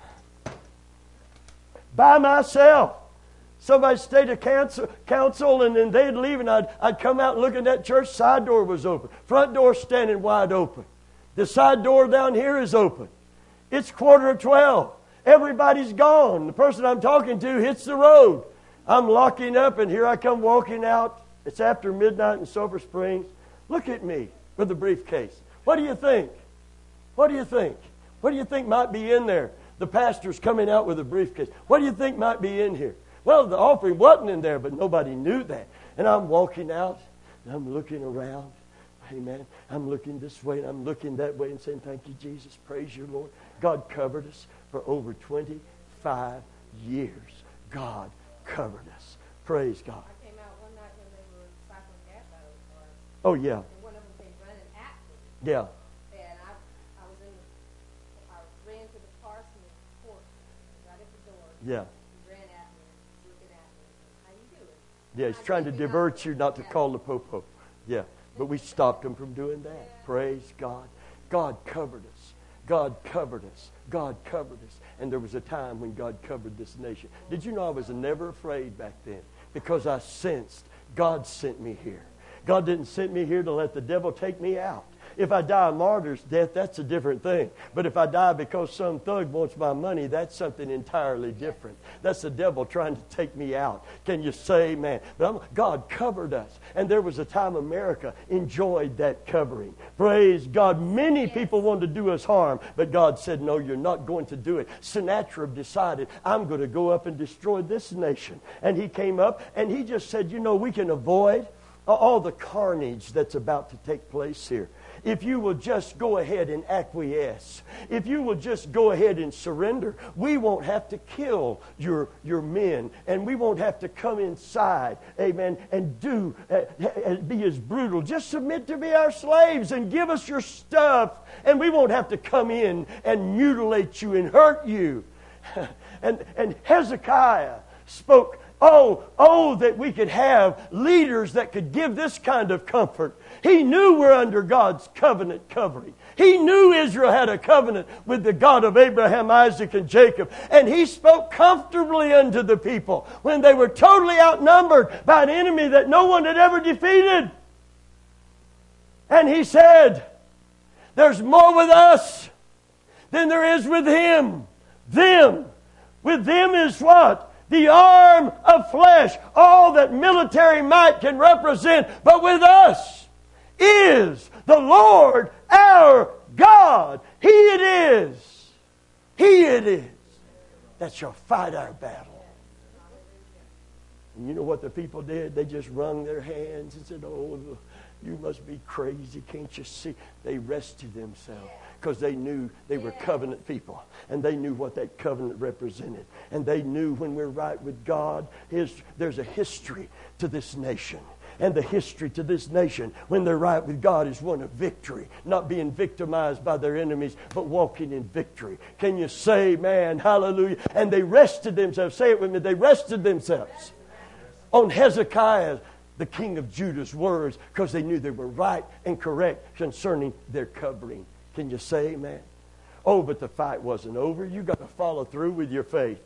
A: by myself. Somebody stayed at council, council and then they'd leave and I'd, I'd come out and look in that church. Side door was open. Front door standing wide open. The side door down here is open. It's quarter of twelve. Everybody's gone. The person I'm talking to hits the road. I'm locking up and here I come walking out. It's after midnight in Sulphur Springs. Look at me with the briefcase. What do you think? What do you think? What do you think might be in there? The pastor's coming out with a briefcase. What do you think might be in here? Well, the offering wasn't in there, but nobody knew that. And I'm walking out, and I'm looking around. Amen. I'm looking this way, and I'm looking that way, and saying, thank you, Jesus. Praise you, Lord. God covered us for over twenty-five years. God covered us. Praise God.
B: I came out one night when they were cycling gas out of the car.
A: Oh, yeah.
B: And one of them came running at me.
A: Yeah.
B: And I, I was in, the, I ran to the parsonage porch, right at the door.
A: Yeah.
B: He ran at me, looking at me. How you doing?
A: Yeah, he's trying to divert you not to call the popo. Yeah. But we stopped him from doing that. Praise God. God covered us. God covered us. God covered us. And there was a time when God covered this nation. Did you know I was never afraid back then? Because I sensed God sent me here. God didn't send me here to let the devil take me out. If I die a martyr's death, that's a different thing. But if I die because some thug wants my money, that's something entirely different. That's the devil trying to take me out. Can you say amen? But I'm, God covered us. And there was a time America enjoyed that covering. Praise God. Many people wanted to do us harm, but God said, no, you're not going to do it. Sennacherib decided, I'm going to go up and destroy this nation. And he came up and he just said, you know, we can avoid all the carnage that's about to take place here. If you will just go ahead and acquiesce, if you will just go ahead and surrender, we won't have to kill your, your men, and we won't have to come inside, amen, and do, uh, be as brutal. Just submit to be our slaves and give us your stuff, and we won't have to come in and mutilate you and hurt you. and, and Hezekiah spoke, Oh, oh, that we could have leaders that could give this kind of comfort. He knew we're under God's covenant covering. He knew Israel had a covenant with the God of Abraham, Isaac, and Jacob. And he spoke comfortably unto the people when they were totally outnumbered by an enemy that no one had ever defeated. And he said, there's more with us than there is with him. Them. With them is what? The arm of flesh, all that military might can represent. But with us is the Lord our God. He it is. He it is that shall fight our battle. And you know what the people did? They just wrung their hands and said, oh, you must be crazy. Can't you see? They rested themselves. Because they knew they were covenant people. And they knew what that covenant represented. And they knew when we're right with God, his, there's a history to this nation. And the history to this nation, when they're right with God, is one of victory. Not being victimized by their enemies, but walking in victory. Can you say, man, hallelujah? And they rested themselves. Say it with me. They rested themselves on Hezekiah, the king of Judah's words, because they knew they were right and correct concerning their covering. Can you say amen? Oh, but the fight wasn't over. You got to follow through with your faith.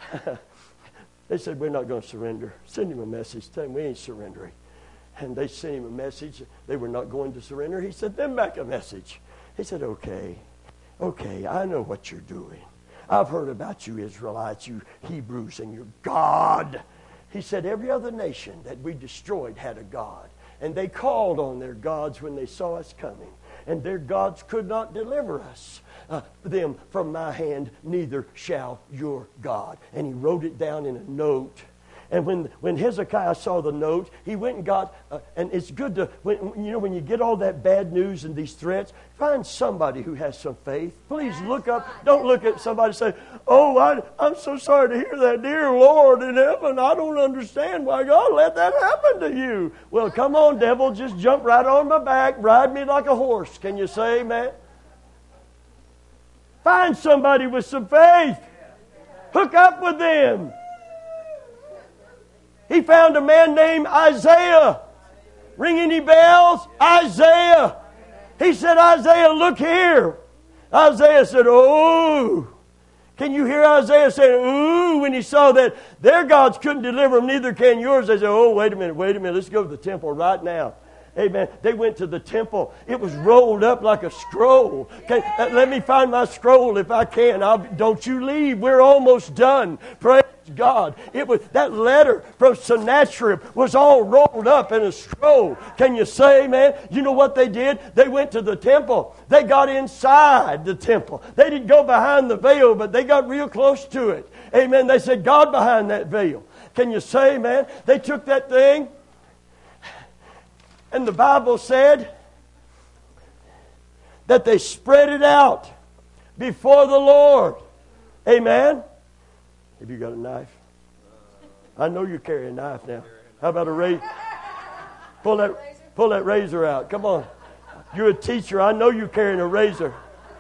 A: They said, we're not going to surrender. Send him a message. Tell him we ain't surrendering. And they sent him a message. They were not going to surrender. He sent them back a message. He said, okay, okay, I know what you're doing. I've heard about you Israelites, you Hebrews, and your God. He said, every other nation that we destroyed had a God. And they called on their gods when they saw us coming. And their gods could not deliver us, uh, them from my hand, neither shall your God. And he wrote it down in a note. And when, when Hezekiah saw the note, he went and got, uh, and it's good to, when, you know, when you get all that bad news and these threats, find somebody who has some faith. Please look up. Don't look at somebody and say, oh, I, I'm so sorry to hear that. Dear Lord in heaven, I don't understand why God let that happen to you. Well, come on, devil, just jump right on my back, ride me like a horse. Can you say amen? Find somebody with some faith. Hook up with them. He found a man named Isaiah. Ring any bells? Isaiah. He said, Isaiah, look here. Isaiah said, oh. Can you hear Isaiah saying, ooh, when he saw that their gods couldn't deliver them, neither can yours? They said, oh, wait a minute, wait a minute. Let's go to the temple right now. Amen. They went to the temple. It was rolled up like a scroll. Okay, uh, let me find my scroll if I can. I'll, don't you leave. We're almost done. Praise God. It was that letter from Sennacherib was all rolled up in a scroll. Can you say, man? You know what they did? They went to the temple. They got inside the temple. They didn't go behind the veil, but they got real close to it. Amen. They said, God behind that veil. Can you say, man? They took that thing. And the Bible said that they spread it out before the Lord. Amen? Have you got a knife? I know you carry a knife now. How about a razor? Pull that, pull that razor out. Come on. You're a teacher. I know you're carrying a razor.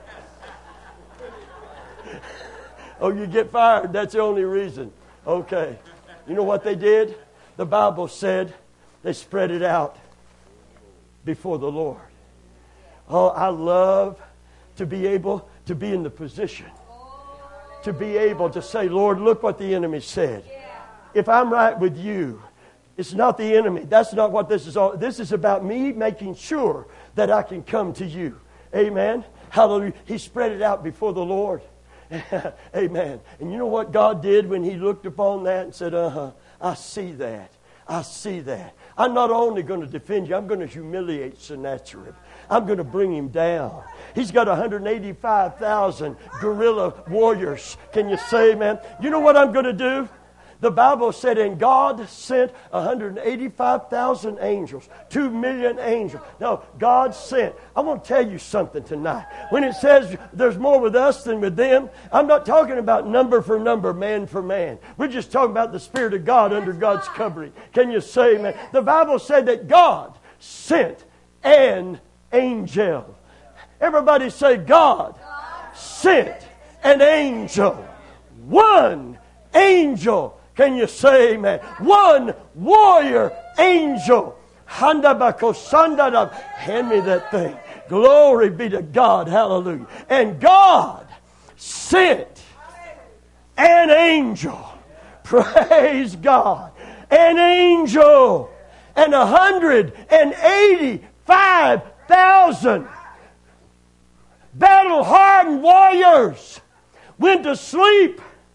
A: Oh, you get fired. That's the only reason. Okay. You know what they did? The Bible said they spread it out before the Lord. Oh, I love to be able to be in the position to be able to say, Lord, look what the enemy said. If I'm right with you, it's not the enemy. That's not what this is all. This is about me making sure that I can come to you. Amen. Hallelujah. He spread it out before the Lord. Amen. And you know what God did when He looked upon that and said, uh-huh, I see that. I see that. I'm not only going to defend you, I'm going to humiliate Sennacherib. I'm going to bring him down. He's got one hundred eighty-five thousand guerrilla warriors. Can you say, man? You know what I'm going to do? The Bible said, and God sent one hundred eighty-five thousand angels, two million angels. No, God sent. I want to tell you something tonight. When it says there's more with us than with them, I'm not talking about number for number, man for man. We're just talking about the Spirit of God under God's covering. Can you say, man? The Bible said that God sent an angel. Everybody say, God sent an angel. One angel. Can you say amen? One warrior angel. Hand me that thing. Glory be to God. Hallelujah. And God sent an angel. Praise God. An angel. And one hundred eighty-five thousand battle-hardened warriors went to sleep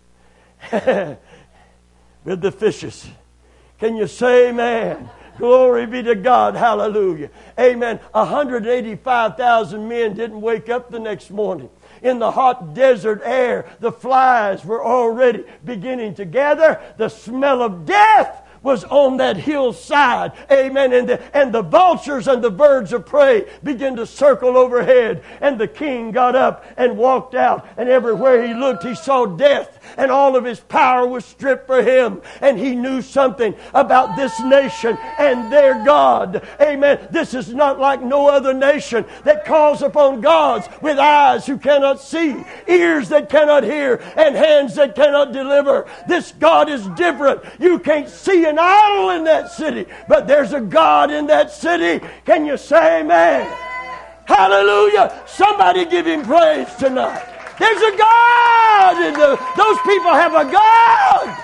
A: with the fishes. Can you say amen? Glory be to God. Hallelujah. Amen. one hundred eighty-five thousand men didn't wake up the next morning. In the hot desert air, the flies were already beginning to gather. The smell of death was on that hillside. Amen. And the, and the vultures and the birds of prey began to circle overhead. And the king got up and walked out. And everywhere he looked, he saw death. And all of his power was stripped for him. And he knew something about this nation and their God. Amen. This is not like no other nation that calls upon gods with eyes who cannot see, ears that cannot hear, and hands that cannot deliver. This God is different. You can't see an idol in that city, but there's a God in that city. Can you say amen? Hallelujah. Somebody give him praise tonight. There's a God. And the, those people have a God.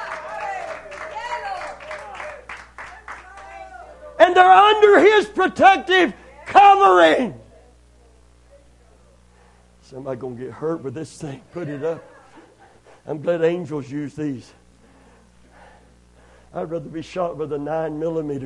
A: And they're under his protective covering. Somebody going to get hurt with this thing. Put it up. I'm glad angels use these. I'd rather be shot with a nine millimeter.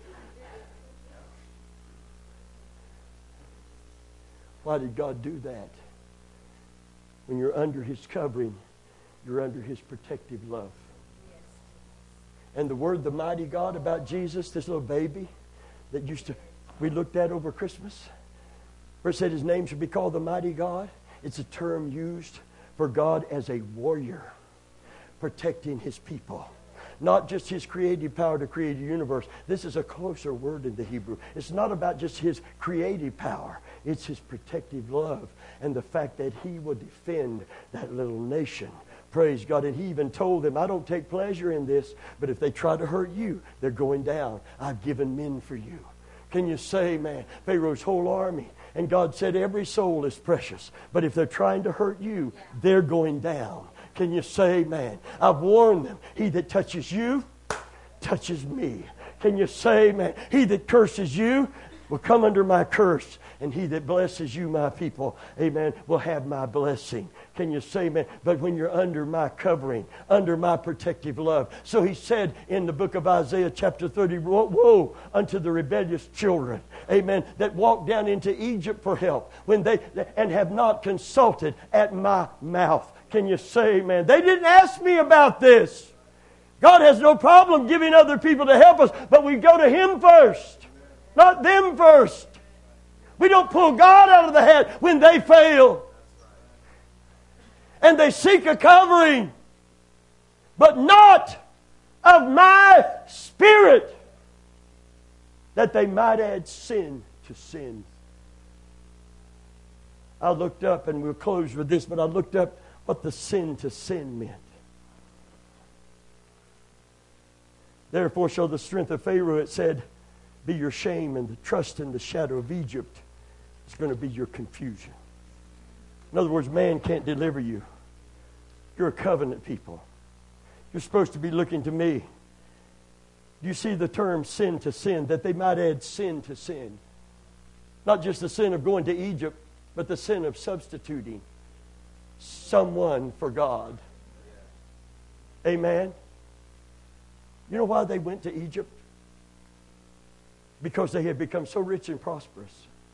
A: Why did God do that? When you're under his covering, you're under his protective love. Yes. And the word, the mighty God, about Jesus, this little baby that used to, we looked at over Christmas, where it said his name should be called the mighty God. It's a term used for God as a warrior, protecting his people. Not just his creative power to create a universe. This is a closer word in the Hebrew. It's not about just his creative power. It's his protective love and the fact that he will defend that little nation Praise God. And he even told them, I don't take pleasure in this, but if they try to hurt you, they're going down. I've given men for you. Can you say, man, Pharaoh's whole army. And God said every soul is precious. But if they're trying to hurt you, they're going down. Can you say, man, I've warned them. He that touches you, touches me. Can you say, man, he that curses you will come under my curse. And he that blesses you, my people, amen, will have my blessing. Can you say, man, but when you're under my covering, under my protective love. So he said in the book of Isaiah chapter thirty, woe, woe unto the rebellious children, amen, that walk down into Egypt for help when they and have not consulted at my mouth. Can you say, man, they didn't ask me about this. God has no problem giving other people to help us, but we go to Him first, not them first. We don't pull God out of the hat when they fail. And they seek a covering, but not of my spirit, that they might add sin to sin. I looked up, and we'll close with this, but I looked up what the sin to sin meant. Therefore shall the strength of Pharaoh, it said, be your shame, and the trust in the shadow of Egypt is going to be your confusion. In other words, man can't deliver you. You're a covenant people. You're supposed to be looking to me. Do you see the term sin to sin? That they might add sin to sin. Not just the sin of going to Egypt, but the sin of substituting someone for God. Amen? You know why they went to Egypt? Because they had become so rich and prosperous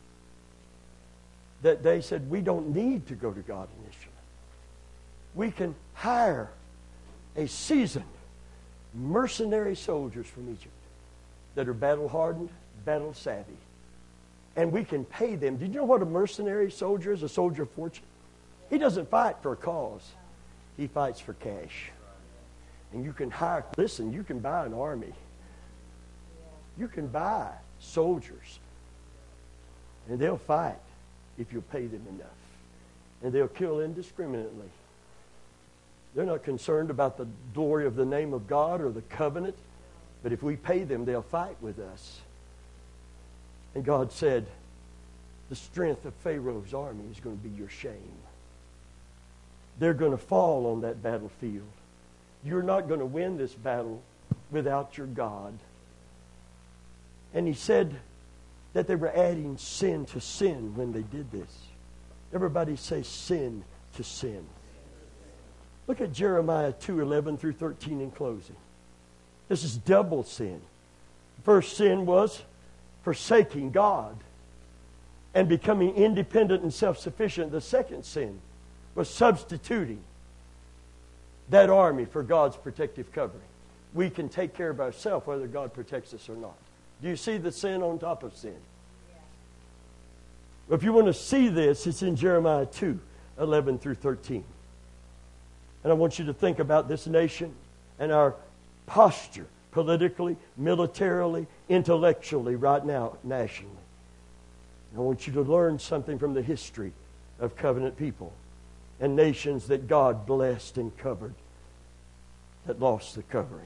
A: that they said, we don't need to go to God initially. We can hire a seasoned mercenary soldiers from Egypt that are battle-hardened, battle-savvy. And we can pay them. Did you know what a mercenary soldier is? A soldier of fortune? He doesn't fight for a cause. He fights for cash. And you can hire, listen, you can buy an army. You can buy soldiers. And they'll fight if you'll pay them enough. And they'll kill indiscriminately. They're not concerned about the glory of the name of God or the covenant. But if we pay them, they'll fight with us. And God said, the strength of Pharaoh's army is going to be your shame. They're going to fall on that battlefield. You're not going to win this battle without your God. And he said that they were adding sin to sin when they did this. Everybody say sin to sin. Look at Jeremiah two eleven through thirteen in closing. This is double sin. The first sin was forsaking God and becoming independent and self-sufficient. The second sin was substituting that army for God's protective covering. We can take care of ourselves whether God protects us or not. Do you see the sin on top of sin? Yeah. If you want to see this, it's in Jeremiah two eleven through thirteen. And I want you to think about this nation and our posture politically, militarily, intellectually right now, nationally. I want you to learn something from the history of covenant people and nations that God blessed and covered that lost the covering.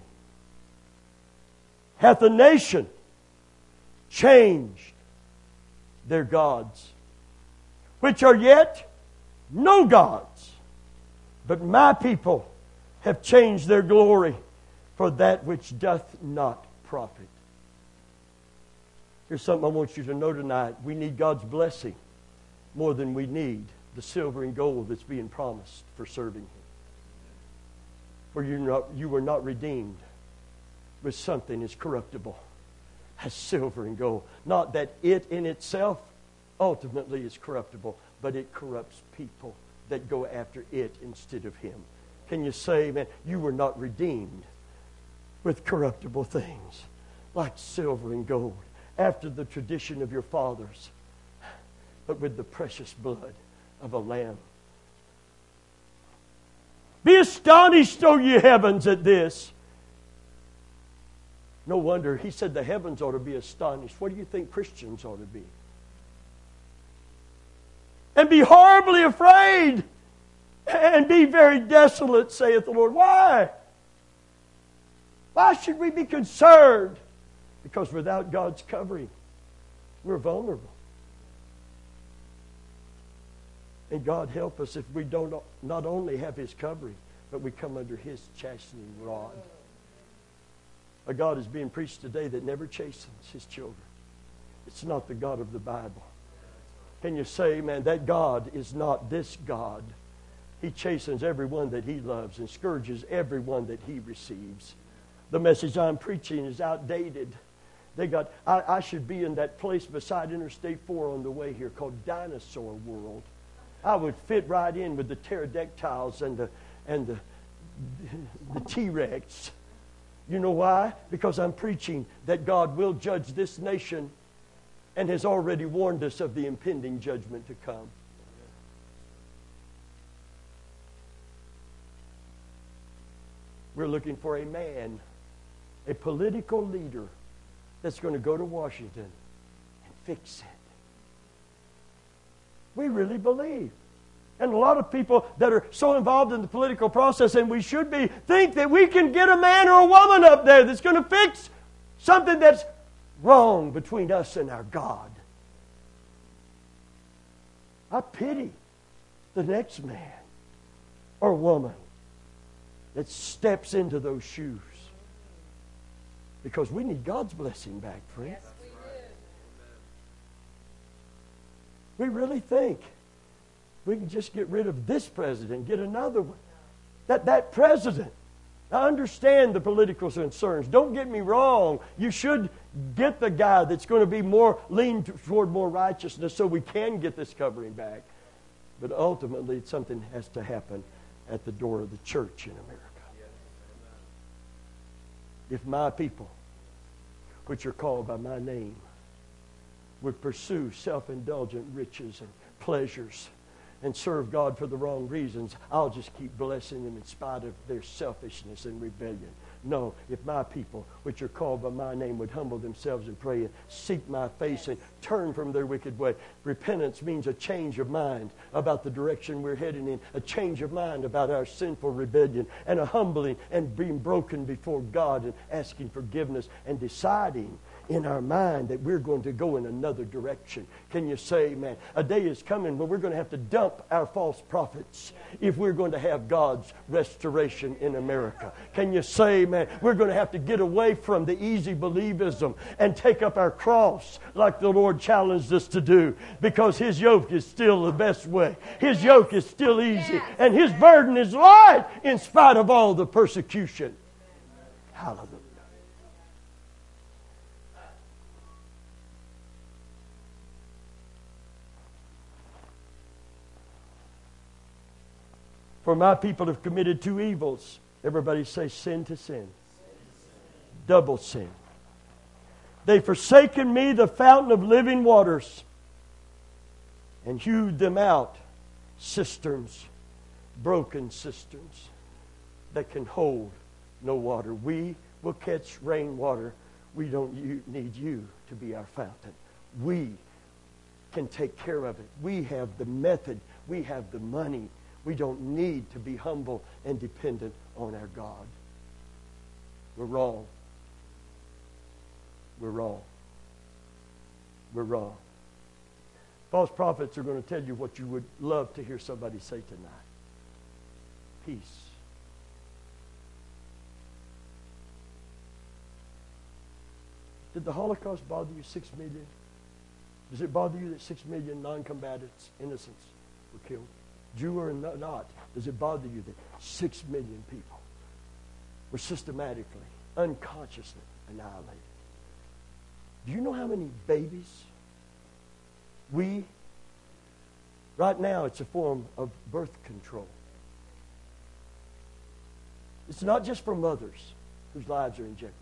A: Hath a nation changed their gods, which are yet no gods, but my people have changed their glory for that which doth not profit. Here's something I want you to know tonight. We need God's blessing more than we need the silver and gold that's being promised for serving Him. For you not, you were not redeemed with something as corruptible as silver and gold. Not that it in itself ultimately is corruptible, but it corrupts people that go after it instead of Him. Can you say, man, you were not redeemed with corruptible things like silver and gold after the tradition of your fathers, but with the precious blood of a lamb. Be astonished, O ye heavens, at this. No wonder. He said the heavens ought to be astonished. What do you think Christians ought to be? And be horribly afraid. and be very desolate, saith the Lord. Why? Why should we be concerned? Because without God's covering, we're vulnerable. And God help us if we don't not only have His covering, but we come under His chastening rod. A God is being preached today that never chastens His children. It's not the God of the Bible. Can you say, man, that God is not this God? He chastens everyone that He loves and scourges everyone that He receives. The message I'm preaching is outdated. They got. I, I should be in that place beside Interstate four on the way here called Dinosaur World. I would fit right in with the pterodactyls and the and the, the T-Rex. You know why? Because I'm preaching that God will judge this nation and has already warned us of the impending judgment to come. We're looking for a man, a political leader that's going to go to Washington and fix it. We really believe. And a lot of people that are so involved in the political process, and we should be, think that we can get a man or a woman up there that's going to fix something that's wrong between us and our God. I pity the next man or woman that steps into those shoes. Because we need God's blessing back, friend.
B: Yes, we do.
A: We really think we can just get rid of this president, get another one. That, that president. I understand the political concerns. Don't get me wrong. You should get the guy that's going to be more lean toward more righteousness so we can get this covering back. But ultimately, something has to happen at the door of the church in America. If my people, which are called by my name, would pursue self-indulgent riches and pleasures and serve God for the wrong reasons, I'll just keep blessing them in spite of their selfishness and rebellion. No, if my people, which are called by my name, would humble themselves and pray and seek my face and turn from their wicked way. Repentance means a change of mind about the direction we're heading in, a change of mind about our sinful rebellion, and a humbling and being broken before God and asking forgiveness and deciding in our mind that we're going to go in another direction. Can you say, man, a day is coming where we're going to have to dump our false prophets if we're going to have God's restoration in America? Can you say, man, we're going to have to get away from the easy believism and take up our cross like the Lord challenged us to do, because His yoke is still the best way. His yoke is still easy, and His burden is light in spite of all the persecution. Hallelujah. For my people have committed two evils. Everybody say sin to sin. Double sin. They've forsaken me, the fountain of living waters, and hewed them out cisterns, broken cisterns that can hold no water. We will catch rainwater. We don't need you to be our fountain. We can take care of it. We have the method. We have the money. We don't need to be humble and dependent on our God. We're wrong. We're wrong. We're wrong. False prophets are going to tell you what you would love to hear somebody say tonight. Peace. Did the Holocaust bother you, six million? Does it bother you that six million non-combatants, innocents, were killed? Jew or not, does it bother you that six million people were systematically, unconsciously annihilated? Do you know how many babies we, right now it's a form of birth control. It's not just for mothers whose lives are in jeopardy.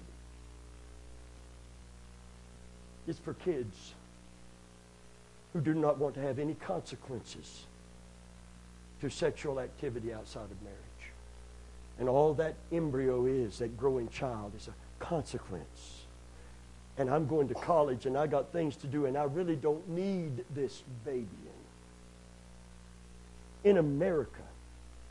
A: It's for kids who do not want to have any consequences to sexual activity outside of marriage. And all that embryo is, that growing child, is a consequence. And I'm going to college and I got things to do and I really don't need this baby. In America,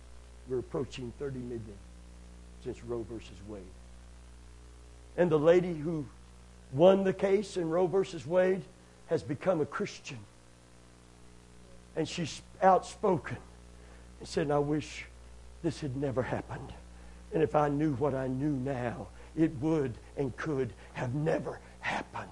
A: We're approaching thirty million since Roe versus Wade. And the lady who won the case in Roe versus Wade has become a Christian. And she's outspoken and said, I wish this had never happened. And if I knew what I knew now, it would and could have never happened.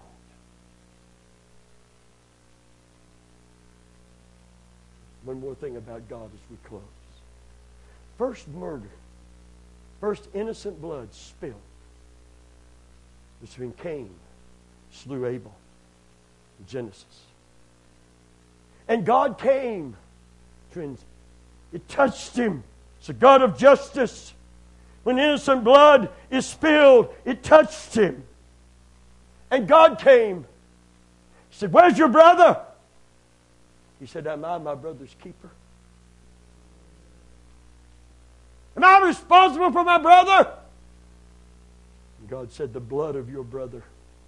A: One more thing about God as we close. First murder, first innocent blood spilled between Cain, slew Abel, in Genesis. And God came to him. It touched him. It's a God of justice. When innocent blood is spilled, it touched him. And God came. He said, where's your brother? He said, am I my brother's keeper? Am I responsible for my brother? And God said, the blood of your brother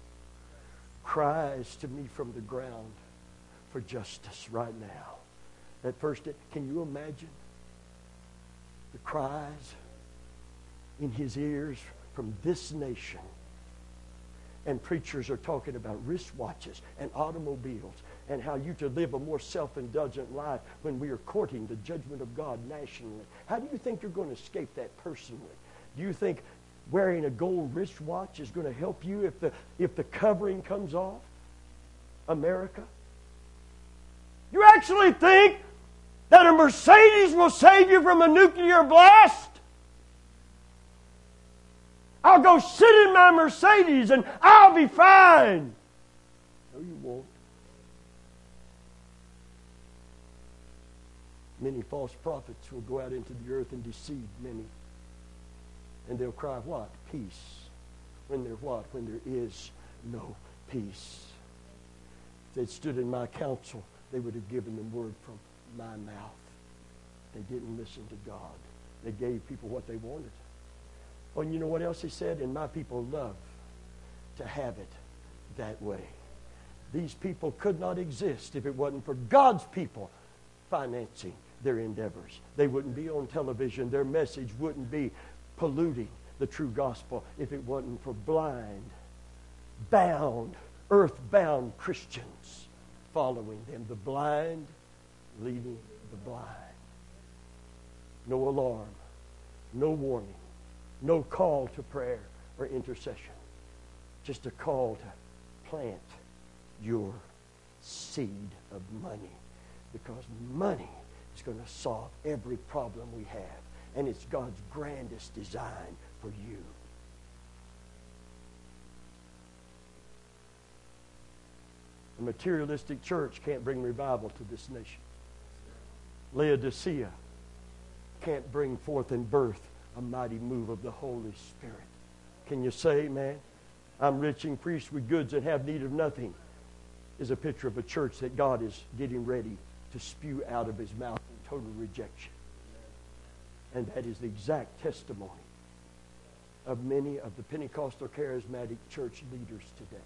A: cries to me from the ground for justice right now. At first, can you imagine the cries in his ears from this nation? And preachers are talking about wristwatches and automobiles and how you to live a more self-indulgent life when we are courting the judgment of God nationally. How do you think you're going to escape that personally? Do you think wearing a gold wristwatch is going to help you if the, if the covering comes off? America? You actually think that a Mercedes will save you from a nuclear blast? I'll go sit in my Mercedes and I'll be fine. No, you won't. Many false prophets will go out into the earth and deceive many. And they'll cry, what? Peace. When there what? When there is no peace. If they'd stood in my counsel, they would have given them word from my mouth. They didn't listen to God. They gave people what they wanted. Oh, and you know what else he said? And my people love to have it that way. These people could not exist if it wasn't for God's people financing their endeavors. They wouldn't be on television. Their message wouldn't be polluting the true gospel if it wasn't for blind, bound, earth-bound Christians following them. The blind leading the blind. No alarm, no warning, no call to prayer or intercession. Just a call to plant your seed of money. Because money is going to solve every problem we have. And it's God's grandest design for you. A materialistic church can't bring revival to this nation. Laodicea can't bring forth and birth a mighty move of the Holy Spirit. Can you say, man, I'm rich and priest with goods and have need of nothing, is a picture of a church that God is getting ready to spew out of his mouth in total rejection. And that is the exact testimony of many of the Pentecostal charismatic church leaders today.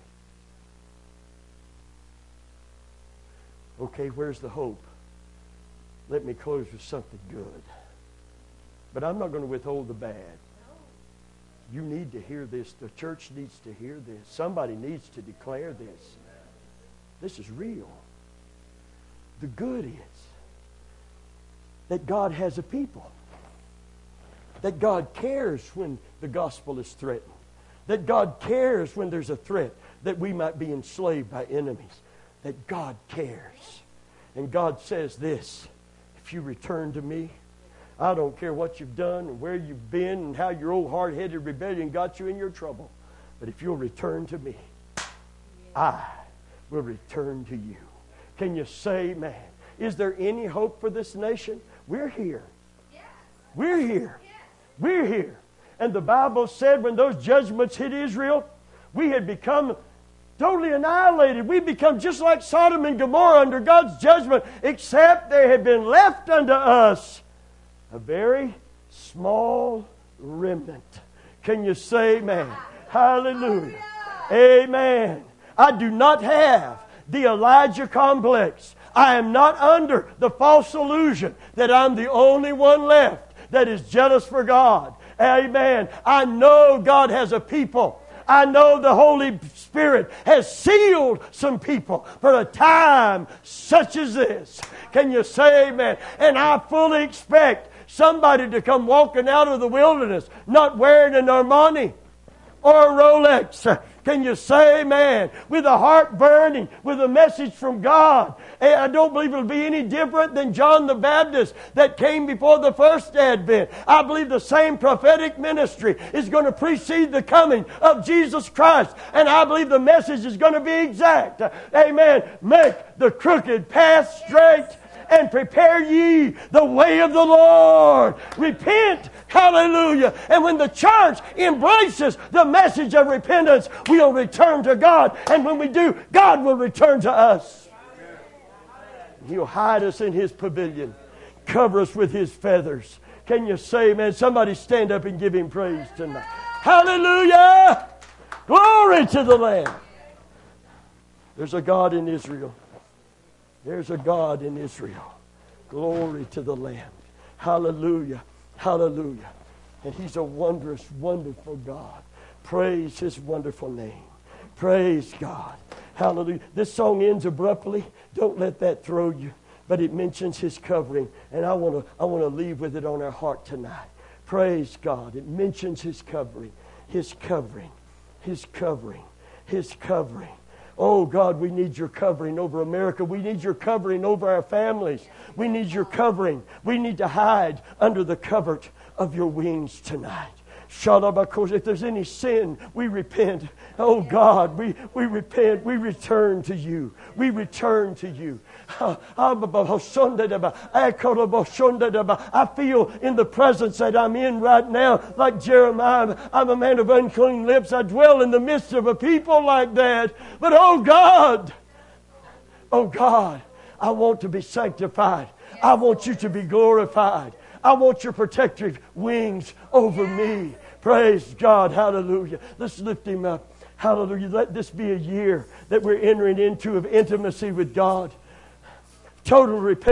A: Okay, where's the hope? Let me close with something good. But I'm not going to withhold the bad. You need to hear this. The church needs to hear this. Somebody needs to declare this. This is real. The good is that God has a people. That God cares when the gospel is threatened. That God cares when there's a threat that we might be enslaved by enemies. That God cares. And God says this, if you return to me, I don't care what you've done and where you've been and how your old hard-headed rebellion got you in your trouble. But if you'll return to me, I will return to you. Can you say, man, is there any hope for this nation? We're here. We're here. We're here. And the Bible said when those judgments hit Israel, we had become totally annihilated. We become just like Sodom and Gomorrah under God's judgment, except there had been left unto us a very small remnant. Can you say amen? Hallelujah. Amen. I do not have the Elijah complex. I am not under the false illusion that I'm the only one left. that is jealous for God. Amen. I know God has a people. I know the Holy Spirit has sealed some people for a time such as this. Can you say amen? And I fully expect somebody to come walking out of the wilderness not wearing an Armani or a Rolex. Can you say amen? With a heart burning, with a message from God. And I don't believe it'll be any different than John the Baptist that came before the first advent. I believe the same prophetic ministry is going to precede the coming of Jesus Christ. And I believe the message is going to be exact. Amen. Make the crooked path straight, and prepare ye the way of the Lord. Repent. Hallelujah. And when the church embraces the message of repentance, we'll return to God. And when we do, God will return to us. He'll hide us in His pavilion, cover us with His feathers. Can you say, man, somebody stand up and give Him praise tonight. Hallelujah. Glory to the Lamb. There's a God in Israel. There's a God in Israel. Glory to the Lamb. Hallelujah. Hallelujah. And He's a wondrous, wonderful God. Praise His wonderful name. Praise God. Hallelujah. This song ends abruptly. Don't let that throw you. But it mentions His covering. And I want to I want to leave with it on our heart tonight. Praise God. It mentions His covering. His covering. His covering. His covering. Oh, God, we need your covering over America. We need your covering over our families. We need your covering. We need to hide under the covert of your wings tonight. If there's any sin, we repent. Oh God, we, we repent. We return to you. We return to you. I feel in the presence that I'm in right now, like Jeremiah. I'm a man of unclean lips. I dwell in the midst of a people like that. But oh God, oh God, I want to be sanctified. I want you to be glorified. I want your protective wings over me. Praise God. Hallelujah. Let's lift Him up. Hallelujah. Let this be a year that we're entering into of intimacy with God. Total repentance.